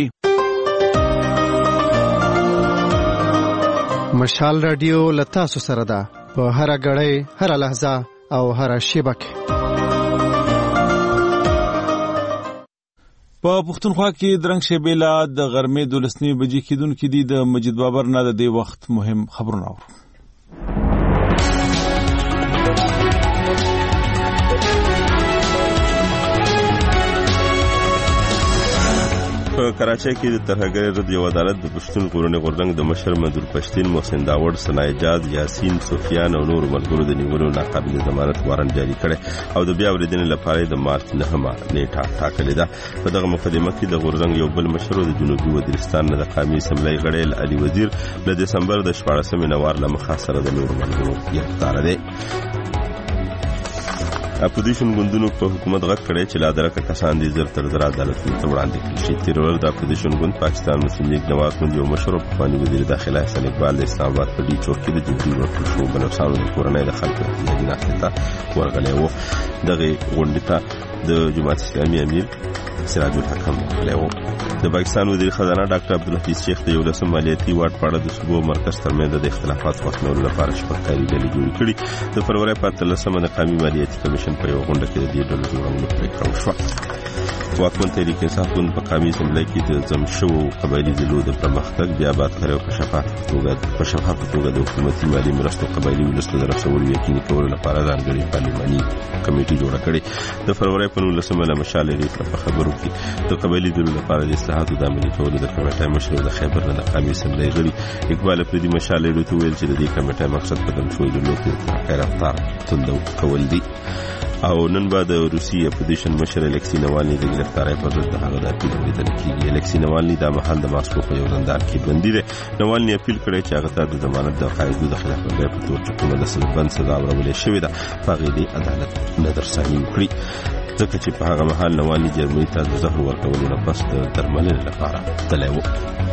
S10: مشال رادیو لتا سو سره ده په هر غړې، هر لحظه او هر شیبه کې.
S1: په پښتونخوا کې درنګ شیبېلا د غرمې دولسنی بجې کېدونکې دي. د مجید بابر نه د دې وخت مهم خبرونه اورو.
S2: په کراچۍ کې د ترهګرۍ ضد یو عدالت د پښتون ژغورنې غورځنګ د مشر منظور پښتین، محسن داوړ، ثناءجاز، یاسین، سفیان او نورو ملګرو د نیولو ناقابل ضمانت وارنټ جاري کړی او د بیا اورېدنې لپاره د مارچ نهمه نیټه ټاکلې ده. په دغه مقدمه کې د غورځنګ یو بل مشر د جنوبي وزیرستان نه د قومي اسمبلۍ غړی علي وزیر له دسمبر د شپاړسمې نوار له مخه سره د نورو ملګرو ګرفتار دی. اپوزیشن ګوندونو په حکومت غږ کړی چې لا درکه کسان دي زر تر زر عدالتونو ته وړاندې کړي شي. تېره ورځ د اپوزیشن ګوند پاکستان مسلم لیگ نواز ګوند یو مشر او پخواني وزیر داخله حسن اقبال د اسلام آباد په ډي چوک کې د جبري ورکړل شوو بلوڅانو د کورنۍ د خلکو احتجاجي ناستې ته ورغلی و. دغې غونډې ته د جماعت اسلامي امیر سراج الحق هم ورغلی و. د پاکستان وزیر خزانه ډاکټر عبدالحفیظ شیخ د یولسم مالیاتي واټ په اړه د صوبو مرکز ترمنځ د اختلافاتو ختمولو لپاره شپږ کاري ډلې جوړې کړي. د فروری په اتلسمه د قومي مالیاتي کمیشن په یوه غونډه کې د دې ډلو جوړولو پرېکړه وشوه. واکمن تحریک انصاف ګوند په قومي اسمبلۍ کې د ضم شوو قبایلي ضلعو د پرمختګ، بیا بادکرۍ او په شفافه توګه په شفافه توګه د حکومتي مالي مرستو قبایلي ولسو ته د رسولو یقیني کولو لپاره ځانګړې پارلماني کمیټې جوړه کړې. د فروری په نولسمه له مشال ریف په خبرو کې د قبایلي ډلو لپاره د اصلاحاتو د عملي کولو د کمیټې مشر د خیبر نه د قومي اسمبلۍ غړي اقبال افریدي مشال ریف ته ویل چې د دې کمیټې مقصد په دم شوو ډلو کې د رفتار توندو کول دي. او نن به د روسي اپوزیشن مشر الکسی نوالني د ګرفتارۍ پر ضد هغه د اپیل اورېدل کېږي. الکسی نوالني دا مهال د ماسکو په یو زندان کې بندي دی. نوالني اپیل کړی چې هغه ته د ضمانت د قاعدو د خلاف ورزۍ په تور چې کومه د سلبند سزا ورولې شوې ده په هغې د عدالت نظرثاني وکړي، ځکه چې په هغه مهال نوالني جرمني ته د زهر ورکولو نه پس د درملنې لپاره تللی و.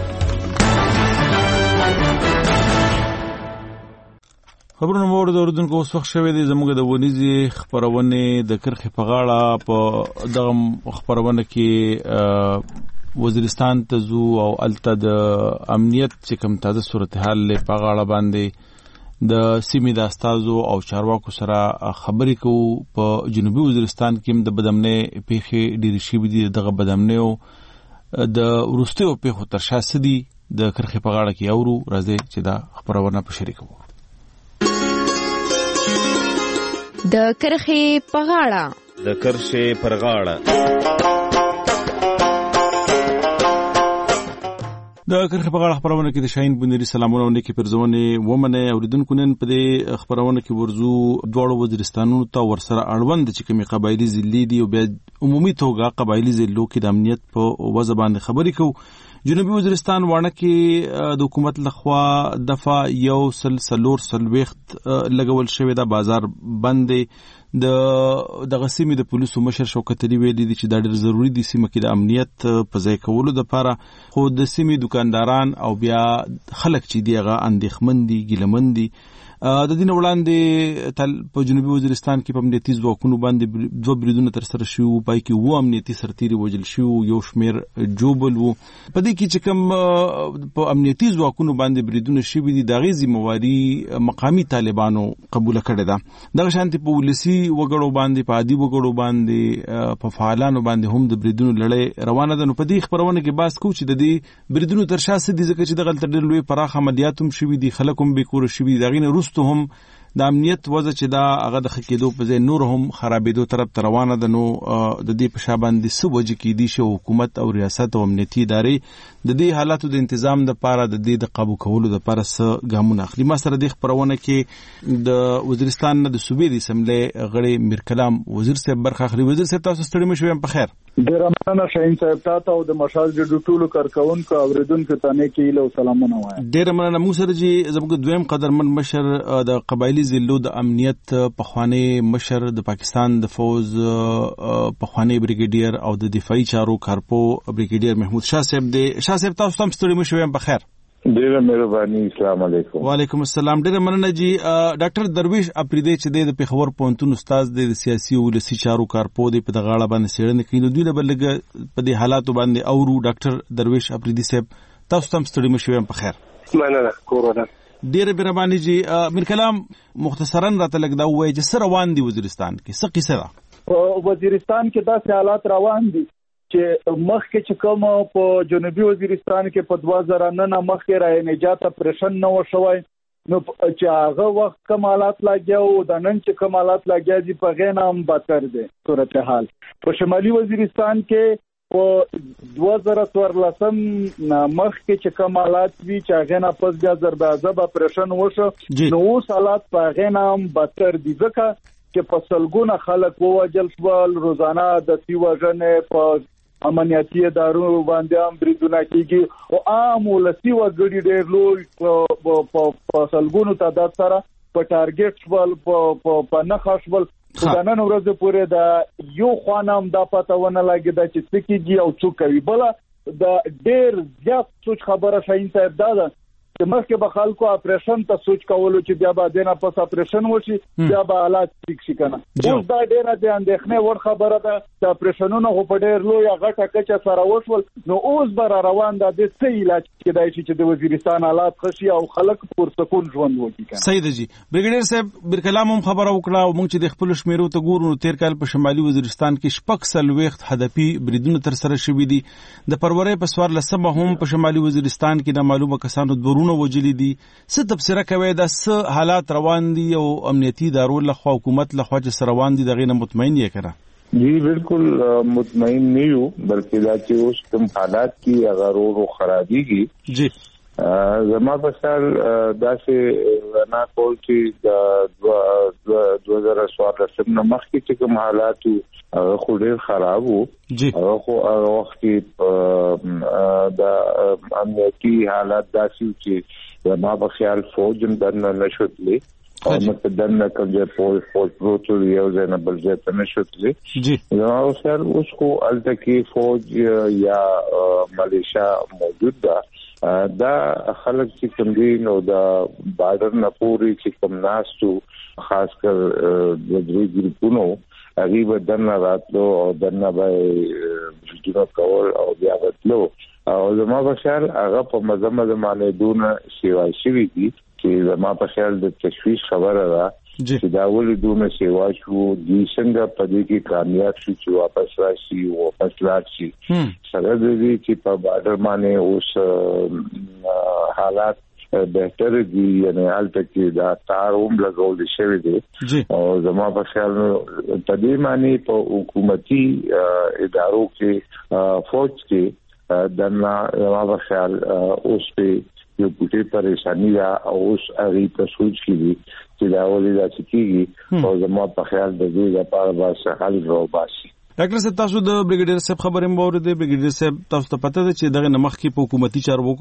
S1: خبرونه مو د اوریدونکو اوس وخت شوی دی زموږ د ونیزې خپرونې د کرښې په غاړه. په دغه خپرونه کې وزیرستان ته ځو او هلته د امنیت چې کوم تازه صورتحال دی په غاړه باندې د سیمې د استازو او چارواکو سره خبرې کوو. په جنوبي وزیرستان کې هم د بدامنۍ پیښې ډېرې شوي دي. دغه بدامنیو د وروستیو پیښو تر شا څه دي د کرښې په غاړه کې اورو. راځئ چې دا خپرونه په شریکه کوو.
S7: د کرښې په غاړه
S2: د کرښې پر غاړه
S1: د کرښې په غاړه خپرونه کې د شاهین بنيري سلامونه او نیکې پرزونې ومنه اوریدونکو. نن په دې خپرونه کې ورزو دواړو وزیرستانونو ته ورسره اړوند چې کومې قبایلي ضلعې دي او بیا عمومي توګه قبایلي ضلعو کې د امنیت په وضع باندې خبرې کوو. جنوبي وزیرستان واڼه کې د حکومت لخوا دفعه یو سل سلور سلويخت لګول شوی دا بازار بند دی. د دغه سیمې د پولیسو مشر شوکت علي ویلي دي چې دا ډېر ضروري دي سیمه کې د امنیت په ځای کولو لپاره. خو د سیمې دکانداران او بیا خلک چې دی هغه اندېښمن دي، ګیلمن دي. د دې نه وړاندې تل په جنوبي وزیرستان کې په امنیتي ځواکونو باندې دوه بریدونه ترسره شوي، پای کې اووه امنیتي سرتیري وژل شوي، یو شمېر جوبل وو. په دې کې چې کوم په امنیتي ځواکونو باندې بریدونه شوي دي د هغې ذمهواري مقامي طالبانو قبوله کړې ده. دغه شانتې په ولسي وګړو باندې، په عادي وګړو باندې، په فعالانو باندې هم د بریدونو لړۍ روانه ده. نو په دې خپرونه کې بحث کوو چې د دې بریدونو تر شا څه دي، ځکه چې دغلته ډېر لوی پراخ عملیات هم شوي دي، خلک هم بې کوره شوي دي. د هغې نه وروسته هم د امنیت وضع چې دا هغه د ښه کېدو په ځای نور هم خرابېدو طرف ته روانه ده. نو د دې په شا باندې څه وجې کېدی شي حکومت او ریاست او امنیتي ادارې د دې حالاتو د انتظام دپاره د دې د قابو کولو دپاره څه ګامونه اخلي. ما سره دې خپرونه کې د وزیرستان نه د صوبې د اسمبلۍ غړی میرکلام وزیر صاحب برخه اخلي. وزیر صاحب تاسو ستړي مه شئ، په خیر.
S19: ډېره مننه شاهین صاحب، تاته او د مشال جډو ټولو کارکوونکو اورېدونکو ته نیکې هیله او سلامونه وایم.
S1: ډېره مننه. موږ سره چې زموږ دویم قدرمن مشر د قبایلي ضلعو د امنیت پخوانی مشر د پاکستان د فوز پخوانی بریګیډیر او د دفاعي چارو کارپو بریګیډیر محمود شاه صاحب دی. شاه صاحب تاسو هم ستړي مه شئ، په خیر.
S19: ډیره مهرباني. السلام علیکم.
S1: وعلیکم السلام. ډیره مننه جی. ډاکټر درویش اپریدی چې د پیښور پوهنتون استاد دی، د سیاسي او ولسي چارو کارپو دی، په دغه اړه باندې څېړنه کوي. نو دوی نه بلګ په دې حالاتو باندې اورو. ډاکټر درویش اپریدی صاحب تاسو هم ستړي مه شئ، په خیر.
S20: مننه. کورونا
S1: ډیره مهرباني جی. میر کلام مختصرا راته لګ دا وایي چې څه روان دي وزیرستان کې، څه قصه ده؟
S19: په وزیرستان کې داسې حالات روان دي چې مخکې چې کوم په جنوبي وزیرستان کې په دوه زره نه مخکې را نجات اپریشن نه و شوی، نو چې هغه وخت کوم حالات لګیا او د نن چې کوم حالات لګیا دي په غیر هم بدتر دي صورتحال. په شمالي وزیرستان کې په دوه زره څوارلسم مخکې چې کوم حالات وي چې هغه نه پس بیا زربازه به پرشن وشو نو اوس حالات په هغه نه بدتر دي ځکه چې په سلګونه خلک ووجل شول روزانه د سیوژنې په امنیتي ادارو باندې هم بریدونه کیږي او عام ولسی وګړي ډېر لوی په سلګونو تعداد سره په ټارګټ شول په نه خاصول د نن ورځې پورې د یو خوانم د پاتونه لګي د چې سکیږي او څوک کوي بل د ډېر زیات سوچ خبره شاین صاحب دا ده چې مخکې به خلکو اپریشن ته سوچ کولو چې بیا به دینه پس اپریشن وشي بیا به حالات ټیک شي کنه اوس دا ډېره د اندېښنې ور خبره ده چې اپریشنونه خو په ډېر لوی غټه کچه سره وشول نو اوس به روان ده د څه علاج کېدای شي چې د وزیرستان حالات خشي او خلک پر سکون ژوند وکړي کنه
S1: صحیح دی جی بریګیډر صاحب برکلام هم خبره وکړه او موږ چې د خپل شمیرو ته ګورو تیر کال په شمالي وزیرستان کې شپږ سلويخت هدفي بریدونه تر سره شوي دي د پرورې په سوار لسمه هم په شمالي وزیرستان کې د معلومه کسانو دورونه وجلي دي څه تفسیره کوي دا څه حالات روان دي او امنیتي ادارو له خوا حکومت له خوا چې روان دي دغه نه مطمئن یې کړه
S20: جی بالکل مطمئن نه یو بلکې دا چې اوس کوم حالات کې اگر ورو خرابيږي
S1: جی
S20: زما په سال داسې نه کول چې د دوه هزار څوارلسم نه مخکې چې کوم حالات هغه خو ډېر خراب وو هغه خو هغه وخت کې د امنیتي حالات داسې چې زما په خیال فوج هم دننه نشوتلی او مته دننه کوم ځای فوج فوج پروتو یو ځای نه بل ځای ته نشوتلی زما په خیال اوس خو هلته کې فوج یا ملیشیا موجود ده دا خلک چې کوم دي نو دا بارډر نه پوري چې کوم ناستو خاص کر د درې ګروپونو هغه به دننه راتلو او دننه به جوړ کول او بیا وتلو او زما په خیال هغه په مزمه زمانه دونه سیوا شوی دي چې زما په خیال د تشویش خبره ده چې دا ولې دونه سیوا شو د څنګه په دې کې کامیاب شو چې واپس راشي او واپس لاړ شي سره دې چې په بارډر باندې اوس حالات بهتر دي یعنی حالت کې دا تار هم لګول شوی دی او زما په خیال په دې معنی په حکومتي ادارو کې فوج کې دنا زما په خیال اوس په یو پټي پریشانی دا اوس هغه په سوچ کې دي چې دا ولې دا چکیږي او زما په خیال د دې لپاره به څه حل راوباسي
S1: ډاکټر صاحب تاسو د بریګیډر صاحب خبرې مو ورته بریګیډر صاحب تاسو ته پته ده چې دغه نمخ کې په حکومتي چارو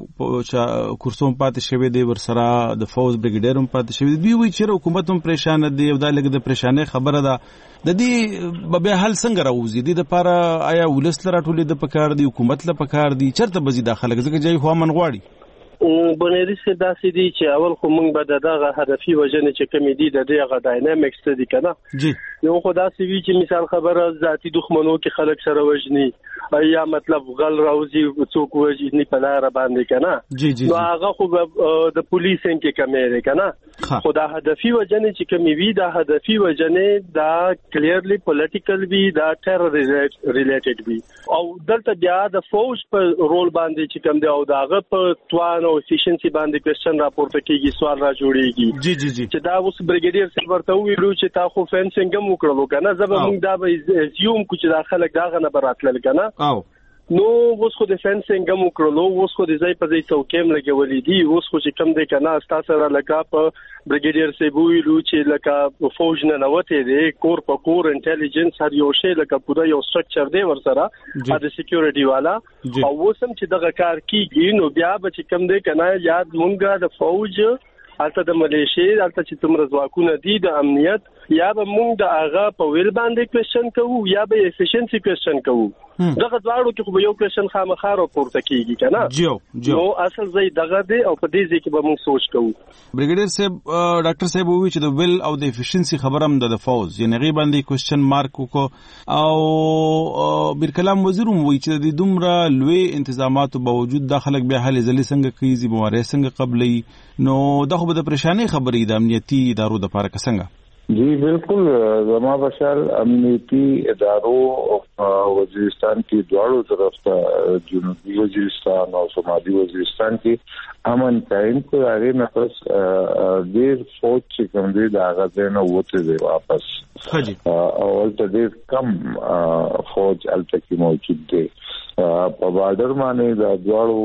S1: کورسوم پاتې شوی دی ورسره د فوز بریګیډر هم پاتې شوی دی وی چې حکومت هم پریشان دي او دا لګ د پریشانې خبره ده د دې به حل څنګه راوځي د لپاره آیا ولس لره ټولې د پکار دی حکومت لپاره پکار دی چرته بزي داخله ځکه ځای خو من غواړي
S21: بنيري سي داسې دي چې اول خو موږ به دغه هدفي وجنه چې کمی دي د دغه ډاینامیکس ته دي کنه
S1: جی
S21: یو خو داسې وی چې مثال خبره ذاتی دښمنو کې خلک سره وجني یا مطلب غل راوځي څوک وجني په لار باندې کنه
S1: جی جی
S21: نو هغه خو د پولیس ان کې کمې کنه خو دا هدفي وجنه چې کمی وی دا هدفي وجنه دا کلیرلی پولیټیکل وی دا ټرور ریلیټډ وی او دلته بیا د فوج په رول باندې چې کم دی او داغه په توان او افیشنسي باندې کوېسچن راپورته کیږي سوال را جوړیږي
S1: جی جی جی
S21: چې دا اوس بریګیډیر صاحب ورته ویلو چې تا خو فینسینګ هم وکړلو کنه زبر موږ دا به زیوم کو چې دا خلک داغه نه براتل کنه
S1: او
S21: نو اوس خو د فینسینګ هم وکړلو اوس خو د ځای په ځای څوکیم لګولې دي اوس خو چې کم دی کنه تاسو سره لکه په بریګیډیر صاحب ویلو چې لکه فوج نه نوته دي کور په کور انټيليجنس هر یو شی لکه پوره یو سټرکچر دی ورسره د سکیورټي والا او وسم چې دغه کار کیږي نو بیا به چې کم دی کنه یاد مونږه د فوج البته د ملیشي البته چې تمره ځواکونه دي د امنیت یا به موږ د هغه په ویل باندې کوېسچن کوو یا به افیشنسي کوېسچن کوو دغه دواړو کې خو یو کوېسچن خامخا راپورته کیږي کنه
S1: جیو جیو
S21: نو اصل ځای دغه دی او په دې ځای کې به موږ سوچ کوو
S1: بریګیډیر صاحب ډاکټر صاحب وی چې د ویل او د افیشنسي خبرم د فوز یعنی غي باندې کوېسچن مارک وکړو او برکلام وزیر هم وی چې د دومره لوی انتظاماتو باوجود داخله بیا حل ځلې څنګه کوي بیماری څنګه قبلې نو دغه به د پریشانې خبرې د امنیتي ادارو د لپاره څنګه
S20: جی بالکل زما بشال امنیتی ادارو وزیرستان کې دواړو طرف ته جنوبي وزیرستان او شمالي وزیرستان کې امن قائم کو هغه نفس ډیر فوج چې کوم دی دا هغه نه وته دی واپس
S1: حاجی
S20: او ولته ډیر کم فوج الته کې موجود دی په بارډر باندې د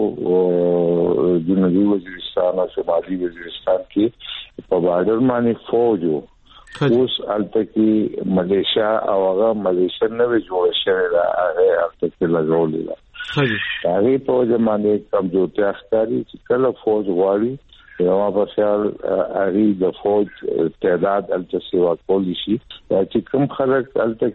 S20: دواړو جنوبي وزیرستان او شمالي وزیرستان کې په بارډر باندې فوج اوس الته کې ملیشیا او هغه ملیشیا نه جوړ شوی دا هغه الته کې لګولې ده هغه په ځمانه کمزورتیا ښکاري چې کله فوج غواړي یو په خیال هغه د فوج تعداد الته سیوا کولی شي چې کوم خلک الته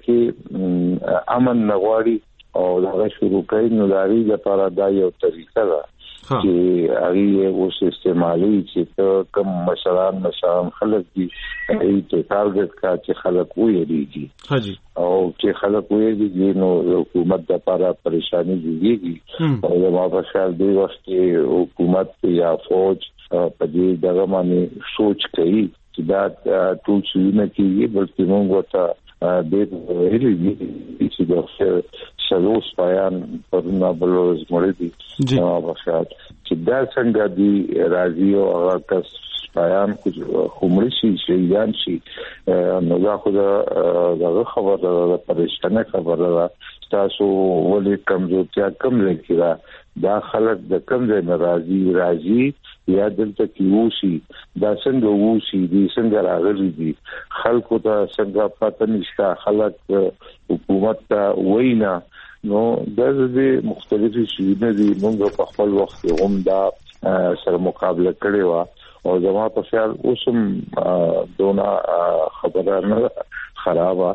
S20: کې امن نغواړي او دا شروع کوي نو دا لري لپاره دا یو طریقه ده چې هغه اوس استعمالي چې کوم مشران مشران خلک دي هغه ته ټارګټ کا چې خلک وېریږي او چې خلک وېریږي نو حکومت لپاره پریشانی جوړیږي او دا په خیال دی وخت حکومت یا فوج په دې دغه باندې سوچ کوي چې دا ټول څه نه کیږي بلکې موږ وته د ویلي چې د سلوس پایان پرنا بلوز مړدي نو بخښات چې دا څنګه دی راځي او هغه کس پایان کومړي شي شهیدان شي نو دا خو دا خبره ده پریشانه خبره ده تاسو ولې کمزورتیا کم لکه دا دا خلک د کم ځای ناراضي راځي یا دلته کې ووسی دا څنګه ووسی دي څنګه راغلي دي خلکو ته څنګه پاتې نشته خلک حکومت ته وینا نو د دې مختلفي شیونه دي موږ په خپل وخت هم دا سره مقابله کړې و او زما په خیال اوسم دونه خبره نه خرابه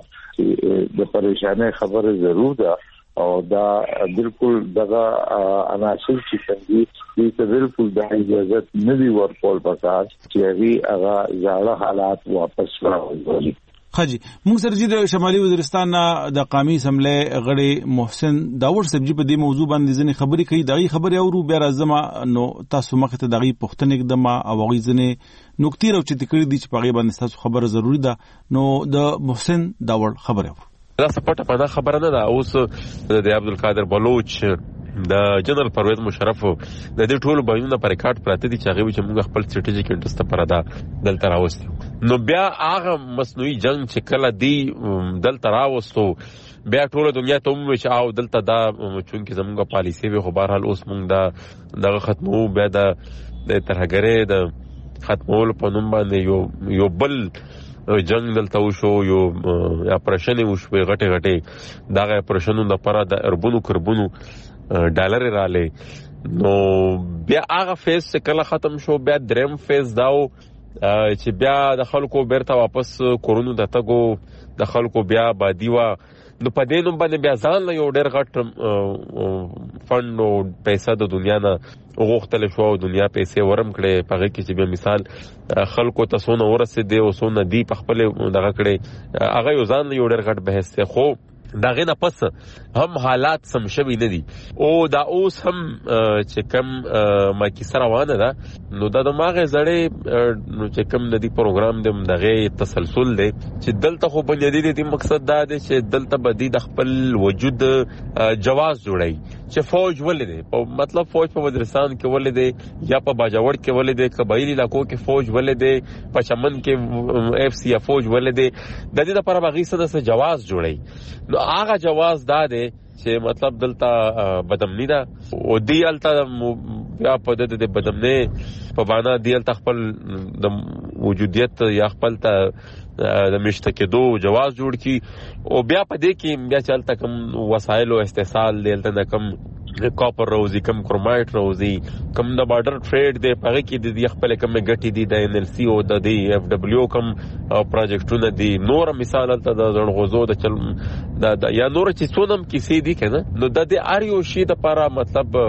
S20: د پریشانه خبره ضرور ده او دا بالکل دغه عناصر چې څنګه دي چې بالکل د اجازه نه دی ورکول پکار چې هغه ځاله حالات واپس راوړي.
S1: خاجي موږ سره د شمالي وزیرستان د قومي اسمبلی غړي محسن داور سبجی په دې موضوع باندې ځنې خبرې کوي دغه خبرې اورو بیا راځم نو تاسو مخ ته دغه پښتنې کدم او غوي ځنې نوکتی راو چې تکړه دي چې په غي باندې تاسو خبره ضروری ده نو د محسن داور خبره
S3: دا سپورټ په دا خبره نه ده اوس د عبدالقادر بلوچ د جنرال پرویز مشرف د دې ټولو باندې پر ریکارډ پراته دي چې هغه چې موږ خپل سټریټیجیک انټرست لپاره دا دلته راوستو نو بیا هغه مصنوعي جنگ چې کله دی دلته راوستو بیا ټول دنیا ته موږ چې او دلته دا چونکه زموږ پالیسی به خو بهر حال اوس موږ دا دغه ختمو بیا د ترهګرۍ د ختمولو په نوم باندې یو یو بل جنگ دلته وشو یو اپریشن وشو غټه غټه دا اپریشنونو لپاره د اربونو کربونو ډالر رااله نو بیا هغه فیز کله ختم شو بیا دریم فیز داو چې بیا د خلکو بیرته واپس کورونو د تګو د خلکو بیا بادیوا نو په دې نوم باندې بیا ځان له یو ډېر غټ فند او پیسې د دنیا نه وغوښتل شو او دنیا پیسې ورم کړي په هغه کې چې به مثال خلکو ته سونه ورسېدي او سونه دی په خپل دغه کړي هغه یو ځان له یو ډېر غټ بحث ته خو دا غنه پس هم حالات سم شوي نه دي او دا اوس هم چې کم ما کی سره وانه ده نو دا د ماغه زړې نو چې کم د دې پروګرام د دغه تسلسل دی چې دلته خو بنیادی دي مقصد دا دی چې دلته بدی د خپل وجود جواز جوړي چې فوج ولې دی مطلب فوج په وزیرستان کې ولې دی یا په باجوړ کې ولې دی قبایلی علاقو کې فوج ولې دی په چمن کې اف سی فوج ولې دی د دې لپاره باغی سره جواز جوړي نو هغه جواز دا دی چې مطلب دلته بدمنی ده او دی الته بیا په د بدمنی په معنا دی الته خپل د وجودیت یا خپل ته د مشته کېدو جواز جوړ کی او بیا په دې کې بیا چلته کوم وسایل او استحصال دلته نه کم کاپر روزي کم کرومایټ روزي کم د بارډر ټریډ دی په کې د دې خپل کم غټي دي د ان ال سی او د دی اف دبليو کم پروجیکټونه دي نور مثال ته د زړغوزو د چل د یا نور چې څونم کیسې دي کنه نو د دې اریو شي د لپاره مطلب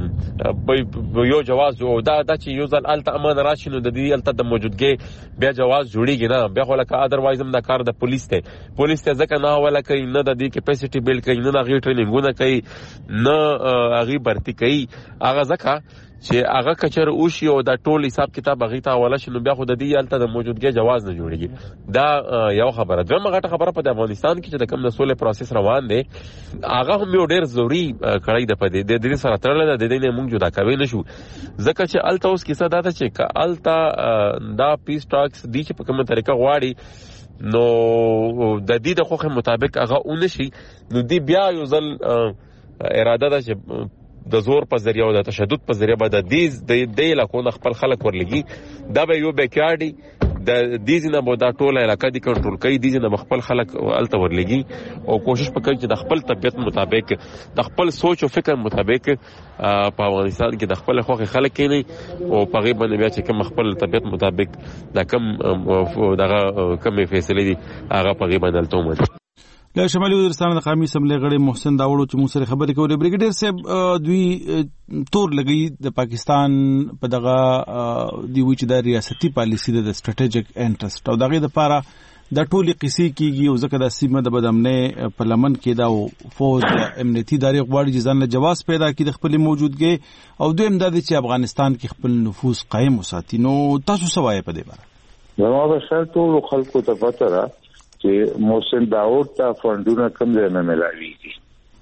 S3: یو جواز او دا د چې یو ځل الته امان راشي نو د دې الته د موجودګي بیا جواز جوړیږي نه بیا ولکه اذروایز هم د کار د پولیس ته پولیس ته ځکه نه ولکه نه د دې کیپاسټي بیلډ کوي نه د غي ټریننګونه کوي نه هغه برتی کوي هغه ځکه چې هغه کچر اوشي او د ټول حساب کتاب هغه ته حواله شنو بیا خو د دې الته د موجودګي جواز نه جوړیږي دا یو خبره دومره غټه خبره په افغانستان کې چې د کوم د سولې پروسس روان دی هغه هم یو ډیر ضروری کړی د پدې د دې سره تړل د دې نه موږ جدا کوي نشو ځکه چې الته اوس کیسه دا ده چې الته دا پیس ټاکس دی چې په کومه طریقه غواړي نو د دې د خوخه مطابق هغه اونشي نو دی بیا یو ځل اراده ده چې د زور په ذریعہ او د تشدد په ذریعہ به د دې د علاقو نه خپل خلک ورلګي دا به یو بیکارډي د دې نه به دا ټوله علاقه دی کنټرول کوي دې نه خپل خلک الته ورلګي او کوشش وکړي چې د خپل طبيعت مطابق د خپل سوچ او فکر مطابق په افغانستان کې د خپل خوخي خلک کینی او په غیبه نه بیا چې کوم خپل طبيعت مطابق د کم دغه کم فیصله دي هغه په غیبه نه لټوم.
S1: له شمالي وزیرستان د قومي اسمبلی غړي محسن داوړو چې موږ سره خبرې کولې بریګیډیر صاحب دوی تور لګي د پاکستان په دغه دی وچ د ریاستي پالیسي د سټریټیجیک انټرست او دغه د لپاره د ټولي قصې کیږي او ځکه د سیمه د بدامنه په لمن کې دا فوج امنیتي ادارې غواړي چې ځان له جواز پیدا کړي د خپل موجودګي او دویم د چې افغانستان کې خپل نفوذ قائم وساتي. نو تاسو څه وایي په دې اړه؟
S20: نو به شرط خلکو ته پته را چې محسن داوود ته فندونه کم ځای نه ملاويږي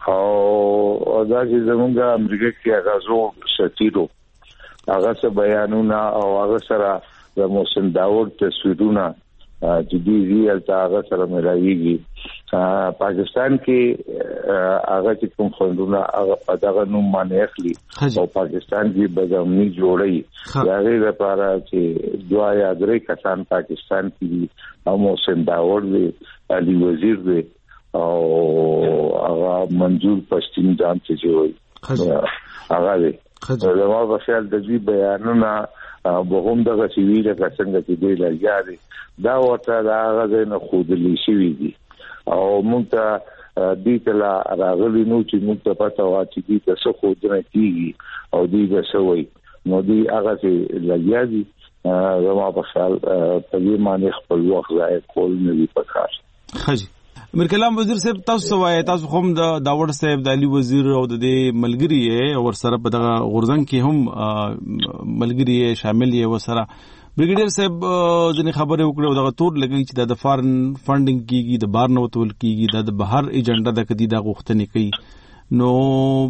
S20: او دا چې زمونږ امریکا کې غازو سټیرو هغه څه بیانونه او هغه سره د محسن داوود تصویرونه چې دې ریل ته هغه سره ملاويږي. پاکستان کې هغه چې کوم فندونه هغه دغه نوم باندې اخلي او پاکستان کې بدامني جوړي دا غیر لپاره چې دوا یا درې کسان پاکستان کې او محسن داوود دی علي وزیر دی او هغه منظور پښتين ځان ته جوړي هغه دی زما په خیال د دې بیانونه به هم دغه سیویل څنګه چې دی لګیاري دا ورته دا هغه نه خودلی شي دي او موږ ته دې کله راغلی نو چې موږ ته پته وا چې دې څه خو درنه کیږي او دې د سوي نو دې هغه چې لګیاري زما په خیال په دې باندې خپل وخت ځای کول نه وی پکار.
S1: خجی امیر کلام وزیر صاحب تاسو وایي تاسو هم د داوود صاحب د علي وزیر او د ملګری یې او سره په دغه غورزنګ کې هم ملګری یې شامل یې وسره بریګیډیر صاحب ځنې خبره وکړه دغه تور لګی چې د فارن فندینګ کیږي د بار نه وتول کیږي د بهر ایجنډا د کدي د غوښتنې کوي نو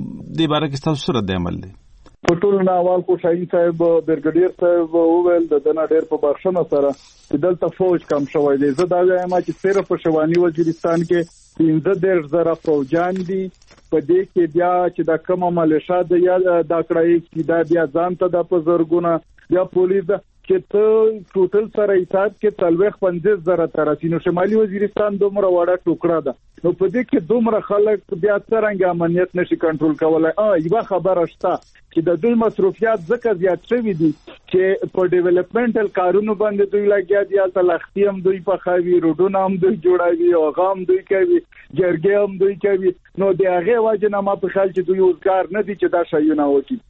S1: د باره کې تاسو سره د عمل دی
S19: ټول ناوال کو شاهین صاحب بریګیډیر صاحب وویل د دنا ډېر په بخښنه سره چې دلته فوج کم شوی دی. زه دا وایم چې صرف په شوانی وزیرستان کې پنځه دېرش زره فوجان دي په دې کې بیا چې د کومه ملیشا د یا د کړای چې دا بیا ځان ته د پزرګونه بیا پولیس چې ته ټوټل سره حساب کې تلويخ پنځه زره ترسي. نو شمالي وزیرستان دومره وړه ټوکړه ده نو په دې کې دومره خلک بیا څنګه امنیت نشي کنټرول کولای. اه یو خبره شته چې د دوی مصرفيات ځکه زیات شوي دي چې په ډیولپمنټل کارونو باندې دوی لګیا دي اته لختي هم دوی په خوي روډونه هم دوی جوړوي او غام دوی کوي جرګې هم دوی کوي نو د هغه وجه نه ما په خیال چې دوی اوسګار نه دي چې دا شایونه وکړي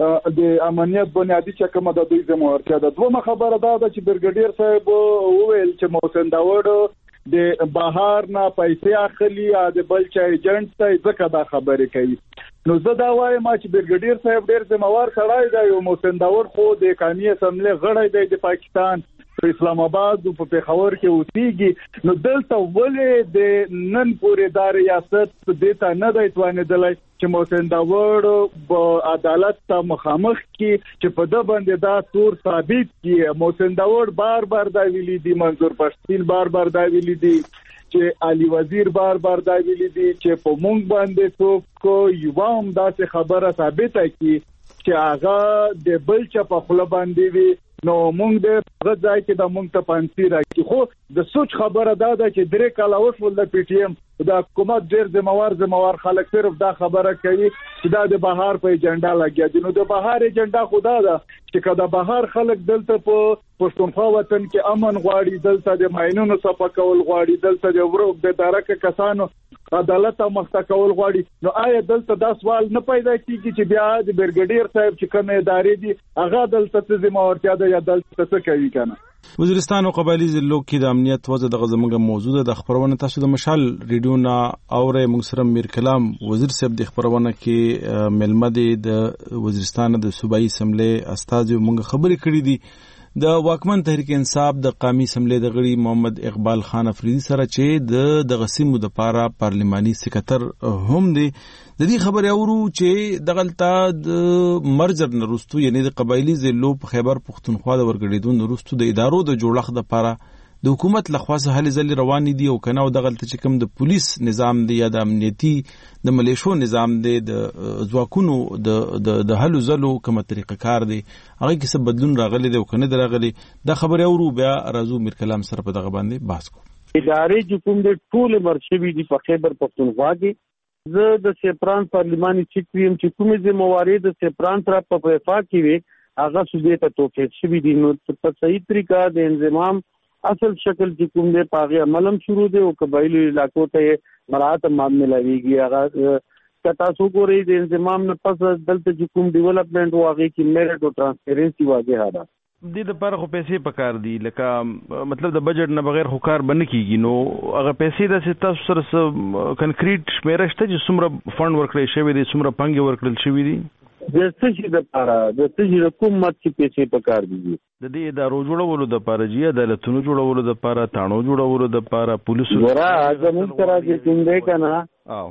S19: د امنیت بنیادی چې کومه د دوی زموږ ته د دوه خبره دا ده چې برګډیر صاحب وویل چې محسن داوود د بهار نه پیسې اخلي یا د بل چا ایجنټ ته ځکه دا خبرې کوي. نو زه دا وایم چې برګډیر صاحب ډېر ذمہوار سړی دی او محسن داوود خو د قومي اسمبلی غړی دی د پاکستان په اسلام آباد او په پیښور کې اوسېږي نو دلته ولې د نن پورې د ریاست په دې ته نه دی توانېدلی چې محسن داوود په عدالت ته مخامخ کې چې په د باندې دا تور ثابت کړي. محسن داوود بار بار دا ویلي دي منظور پښتین بار بار دا ویلي دي چې علي وزیر بار بار دا ویلي دي چې په مونږ باندې څوک یو هم داسې خبره ثابته کړي چې هغه د بل چا په خپل باندې وي نو مونږ د غځای کې د مونږ ته پانسي راکې. خو د سوچ خبره دا ده چې درې کاله وشول د پی ټی ایم د حکومت ډېر ذمہوار ذمہوار خلک صرف دا خبره کوي چې دا د بهار په ایجنډا لګیا دي. نو د بهار ایجنډا خدا ده چې کله بهار خلک دلته په پښتونخوا وطن کې امن غواړي دلته د ماینونو صفه کول غواړي دلته د ورو د دارک کسانو عدالت او مخته کول غواړي نو آیا دلته دا سوال نه پیدا کیږي چې بیا د برګډیر صاحب چې کومه ادارې دي هغه دلته ذمہوارتیا ده یا دلته څه کوي کنه.
S1: وزیرستان او قبایلی ضلعو کې د امنیت وضع د غزمنګ موضوع د خبرونه تاسو د مشال ریډیو نا اوره موږ سره میر کلام وزیر صاحب د خبرونه کې ملمد د وزیرستان د صوبایي اسمبلی استاد موږ خبرې کړې دي د واکمن تحریک انصاف د قومي اسمبلی د غړي محمد اقبال خان افریدي سره چې د د غسیمو د پاره پارلماني سکتر هم دی د دې خبرې اورو چې دغلطه د مرجر نرستو یعنی د قبایلی ضلعو په خیبر پختونخوا د ورګړېدون نرستو د ادارو د جوړښت د پاره د حکومت لخوا څه هلې ځلې روانې دي او کنه او دغلته چې کوم د پولیس نظام دی یا د امنیتي د ملیشو نظام دی د ځواکونو د د هلو ځلو کومه طریقه کار دی هغه کې څه بدلون راغلی دی او کنه راغلی دا خبره اورو بیا راځو میر کلام سره په دغه باندې بحث کوو.
S4: ادارې چې کوم د ټول مرشوي دي په خیبر پختونخوا کې زه د سیپران پارلیماني چیک ویم چې کومې ذمہواري د سیپران تر په وفا کې وي هغه صوبې ته توفیق شوی دي نو په صحیح طریقه د انضمام اصل شکل چې کوم دی پاغه عملم شروع دی او قبایلی علاقو ته مراعات معاملېږي هغه کتا سو ګورې د انضمام نه پس دلته چې کوم ډیولپمنٹ واغې کې میرټ او ترانسپیرنسي واضح ده
S1: د د پر خو پیسې پکار دي لکه مطلب د بجټ نه بغیر خو کار بنه کیږي نو هغه پیسې د تاسو سره کنکریټ شمیره شته چې څومره فند ورکړی شوی دی څومره پنګ ورکړل شوی دی
S4: د څه شي د پاره د څه شي حکومت کې پیسې پکار دي
S1: د دې ادارو جوړولو د پاره جی عدالتونو جوړولو د پاره تانو جوړولو د پاره پولیسو
S4: ورا زموږ سره چې کوم دی کنه
S1: او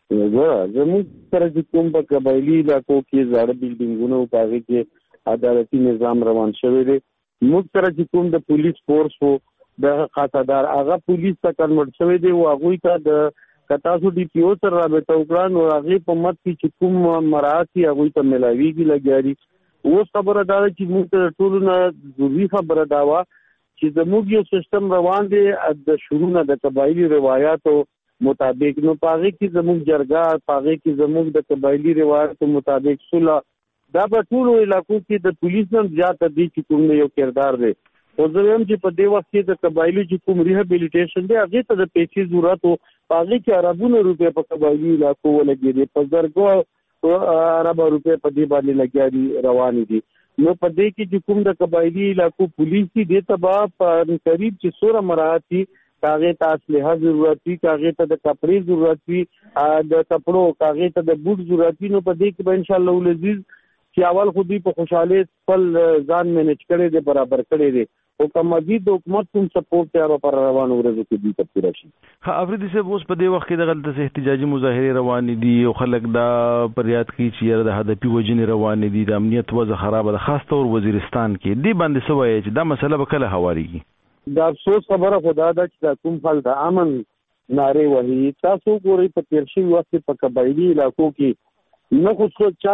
S4: ورا زموږ سره چې کوم په قبایلی علاقو کې زړه بلډینګونو او پاغي کې عدالتي نظام روان شوی دی موږ سره چې کوم د پولیس فورس وو د خاصدار هغه پولیس ته کنورټ شوی دی او هغه ته د کتاسو ډي پی او سره رابطه وکړه نو هغه په مت کې چې کوم مراتي هغه ته ملاويږي لګیاري اوس خبره دا چې موږ ته ټول نه ضروري خبره دا وا چې زموږ یو سیستم روان دی د شروع نه د قبایلی روایتو مطابق نو پاغه کې زموږ جرګه پاغه کې زموږ د قبایلی روایتو مطابق صلح دا په ټول علاقو کې د پولیس نن زیات دي چې کوم یو کردار دی او زموږ چې په دې وخت کې د قبایلی چې کوم ریهابیلیټیشن دی هغه ته د پیسې ضرورت او پاغه کې عربونو روپے په قبایلی علاقو ولګي دي په زرګو عرب روپے په دې باندې لګیاري روان دي نو په دې کې چې کوم د قبایلی علاقو پولیس دي تبا په قریب چې سوره مراتي کاغه ته اسلحه ضرورت وي کاغه ته د کپڑے ضرورت وي د کپڑو کاغه ته د بوټ ضرورت وي نو په دې کې به ان شاء الله ولذیذ چې اول خو دې په خوشاله خپل ځان مینج کړي دي برابر کړي دي او کوم مزید حکومت کوم سپورټ ته پر روان ورځو کې دي تفصیل شي.
S1: ها افریدي صاحب اوس په دې وخت کې د غلطه احتجاجي مظاهره روان دي او خلک دا پریاد کوي چې د هدفي وجنې روان دي د امنیت وضع خراب ده خاص طور وزیرستان کې دی باندې سوي چې دا مسله به کله حواریږي.
S4: دا افسوس خبره خدا ده چې دا کوم خلک د امن ناره وهي تاسو ګورئ په تیر شوي وخت په قبایلی علاقو کې نه خو څه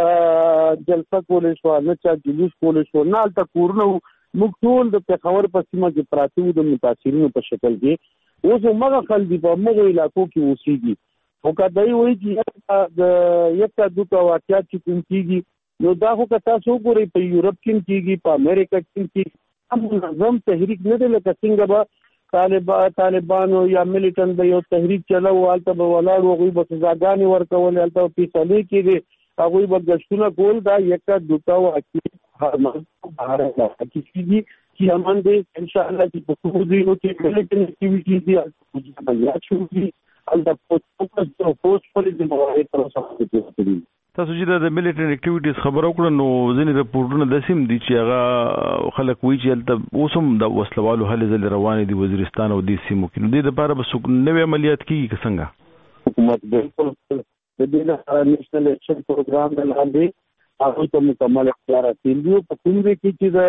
S4: جلسه کولې شو نه چا جلوس کولې شو نه الته کورنو موږ ټول د پیښور په سیمه کې پراته د متاثرینو په شکل کې اوس هغه خلک دی په موږ علاقو کې اوسېږي او کدی وایي چې د یو دوه واقعیت چې کوم کیږي نو دا خو تاسو ګورئ په یورپ کې کیږي په امریکا کې کیږي هم منظم تحریک نه دی لکه څنګه به طالبان طالبانو یا ملیټن به یو تحریک چلاو البته به ولاړ وغوي به سزاګانې ورکول البته پیسې کېږي هغه به گشتونه کول دا یک دوه واقعیت هرمن بهر راځي کیږي چې امن دې ان شاء الله چې په کوم ځای کې ملیټن اکټیویټیز دي چې بیا شروع دي البته فوکس د پوسټ پر دې موارد تر اوسه کوي.
S1: تاسو چې د ملیټری اکټیویټیز خبر وکړه نو ځینې رپورټونه د سیم دي چې هغه خلک وایي چې البته اوسم د وسلوالو هلې ځلې روانې دي وزیرستان او د سیمو کې نو د دې لپاره به نوې عملیات کیږي که څنګه
S4: حکومت بالکل د دې لپاره نېشنل اکشن پروګرام د لاندې هغه ته مکمل اختیارات دي په کوم ځای کې چې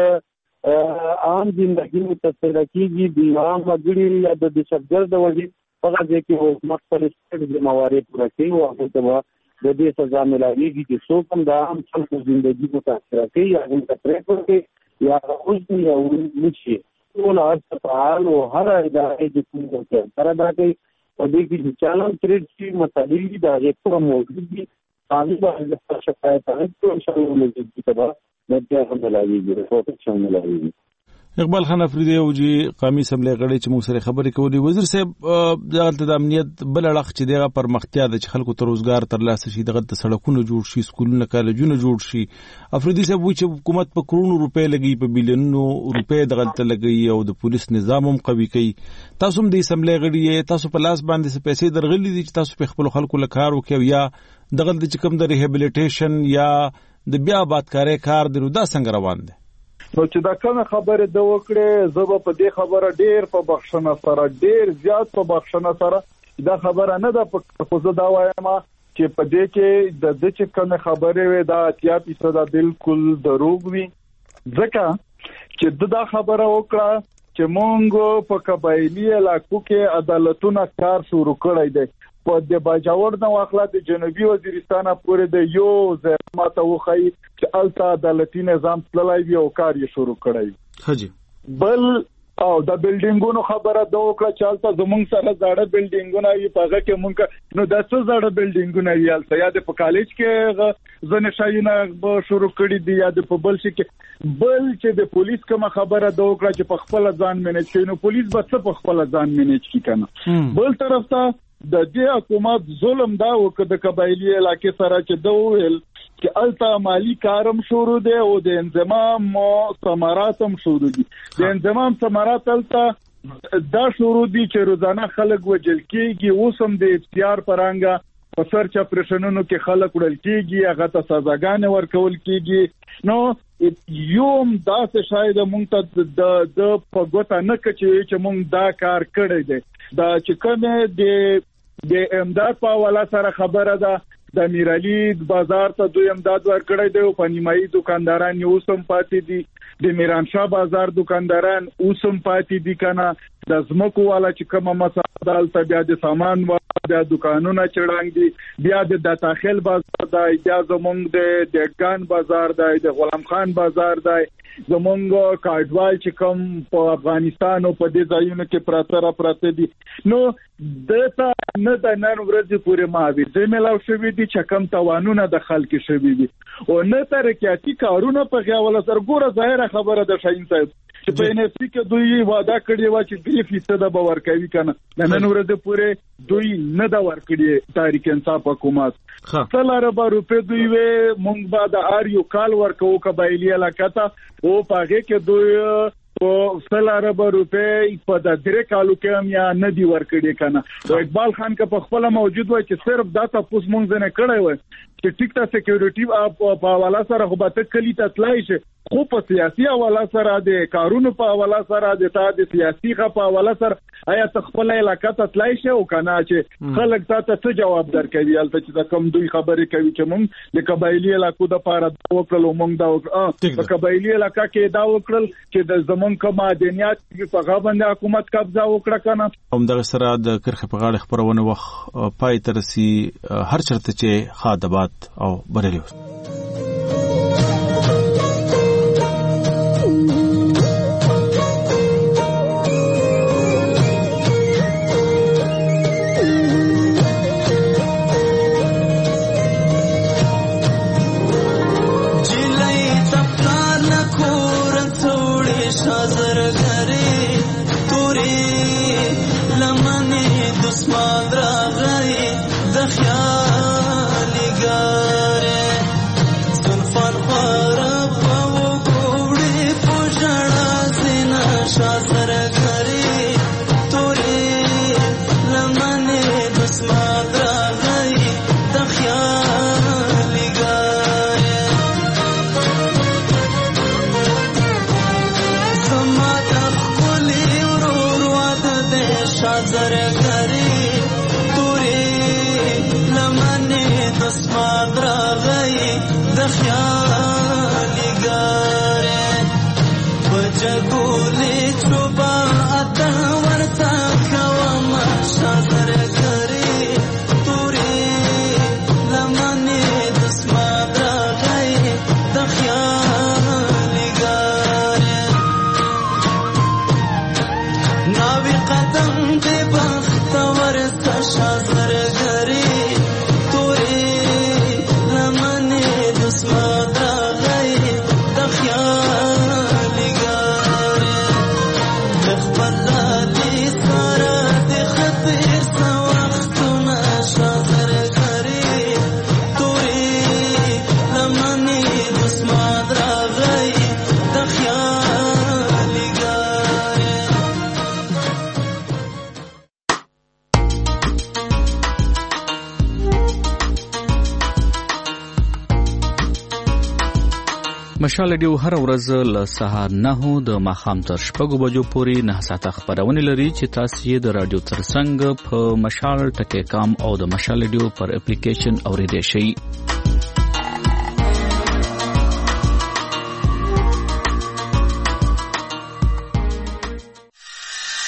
S4: د عام ژوندۍ متاثر کیږي د عام غړي یا د دهشتګرد وجې هغه ځای کې حکومت پر ستر موارد پوره کوي او هغه ته د دې سزا ملاويږي چې څوک هم د عام خلکو ژوندۍ متاثر کوي یا هم تفریح کوي یا اوس یا ونشي ټول هر فعال او هر ادارې د کوم څه سره دا کوي او د دې چالان کریډ شي متعلق دي دا په موجود دي هغه به شکایت کوي ان شاء الله موږ دې ته د دې هم ملاويږي پروټیکشن ملاويږي.
S1: اقبال خان افریدی او جی قومي اسمبلی غړي چې موږ سره خبرې کولې وزیر صاحب دغه د امنیت بل اړخ چې دغه پرمختیا د خلکو ته روزګار ترلاسه شي دغه د سړکونو جوړ شي سکولونه کالجونه جوړ شي افریدی صاحب وایي چې حکومت په کرونو روپے لګي په بیلیونو روپے دغه ته لګي او د پولیس نظام هم قوي کوي تاسو هم د اسمبلی غړي تاسو په لاس باندې پیسې درغلي دي چې تاسو په خپل خلکو لکار وکړي یا دغه د کوم د ریهابیلیټیشن یا د بیا آبادکارۍ کار دی دا څنګه روان دی
S19: نو چې دا کومه خبره د وکړې زه په دې خبره ډېر په بخښنه سره ډېر زیات په بخښنه سره دا خبره نه ده په خو زه دا وایم چې په دې کې د دې چې کومه خبره وي دا اتیا فیصد بالکل دروغ وي ځکه چې دا خبره وکړه چې مونږ په قبایلی علاقو کې عدالتونه کار شروع کړی دی په د باجوړ نو اخلا د جنوبي وزیرستان پورې د یو ځای ماته وخی چې الته عدالتي نظام تللی وي او کار یې شروع کړی
S1: حجي
S19: بل او د بلډینګونو خبره دا وکړه چې الته زمونږ سره زاړه بلډینګونه وي پغه کې مونږ نو د څه زاړه بلډینګونه وي الته یا د په کالج کې ځنه شایونه به شروع کړي دي یا د په بل شي کې بل چې د پولیس کومه خبره دا وکړه چې په خپل ځان مینج کوي نو پولیس به څه په خپل ځان مینج کوي کنه بل طرف ته د دې حکومت ظلم دا وکړ د قبایلی علاقې سره چې دا ویل چې الته مالی کارم شروع دی او د انضمام او ثمرات هم شروع دي د انضمام ثمرات الته دا شروع دي چې روزانه خلک وجل کېږي اوس هم د اختیار پرانګه په سرچ اپریشنونو کې خلک وړل کېږي هغه ته سزاګانې ورکول کېږي نو یوم دا څه شاید مونږ ته د د په ګوته نه کچې چې مونږ دا کار کړی دی دا چې کومه د د امداد په حواله سره خبره ده د میرعلی بازار ته دوی امداد ورکړی دی او په نیمایي دکانداران یې اوسم پاتې دي د میرانشاه بازار دکانداران اوسم پاتې دي کنه د زمکو والا چې کومه مساله دلته بیا د سامان بیا دکانونه چړانګ دي بیا د داخل بازار دی بیا زمونږ د دګان بازار دی د غلام خان بازار دی زمونږ کاډوال چې کوم په افغانستان او په دې ځایونو کې پراته را پراته دي نو دته نه د نن ورځې پورې ماوي زميلاو شوی دي چې کم توانونه د خلک شوی دي او نه ترکیاتي کارونه په غواله سره ګوره ظاهره خبره د شاین صاحب چې په ان اف سی کې دوی وعده کړی و چې دوی فیصد به ورکوي کنه د نن ورځې پورې دوی نه دا ورکړي تاریخ انصاف حکومت څلور به روپې دوی وې مونږ به د ار یو کال ورکو قبایلی علاقه ته او پاګه کې دوی او څلور به روپې په د درې کالو کې هم یا نه دی ورکړي کنه او اقبال خان کا په خپل موجود وای چې صرف دا تاسو مونږ نه کړی وای چې ټیک ته سکیورټي په حواله سره خو به کلی ته تلای شي خو په سیاسي حواله سره د کارونو په حواله سره د تا د سیاسي غ په حواله سره آیا تخپل علاقه ته تلای شي او کنه چې خلک ته څه جواب درکوي البته چې کوم دوی خبرې کوي چې مونږ د قبایلی علاقو د پاره وکړل مونږ دا وکړه په قبایلی علاقه کې دا وکړل چې د زمون کوم مدنیات په غوښنه حکومت قبضه وکړه کنه
S1: هم د سره د کرخه په غاړه خبرونه وخت پای ترسي هر چرته چې خادبات او بریلیوس
S6: مشال رادیو هر ورځ له سهار نه د ماخام تر شپږو بجو پورې نه ساعته خبرونه لري چې تاسو یې د رادیو ترڅنګ په مشال ټکی کام او د مشال رادیو پر اپلیکیشن اوریدئ شئ.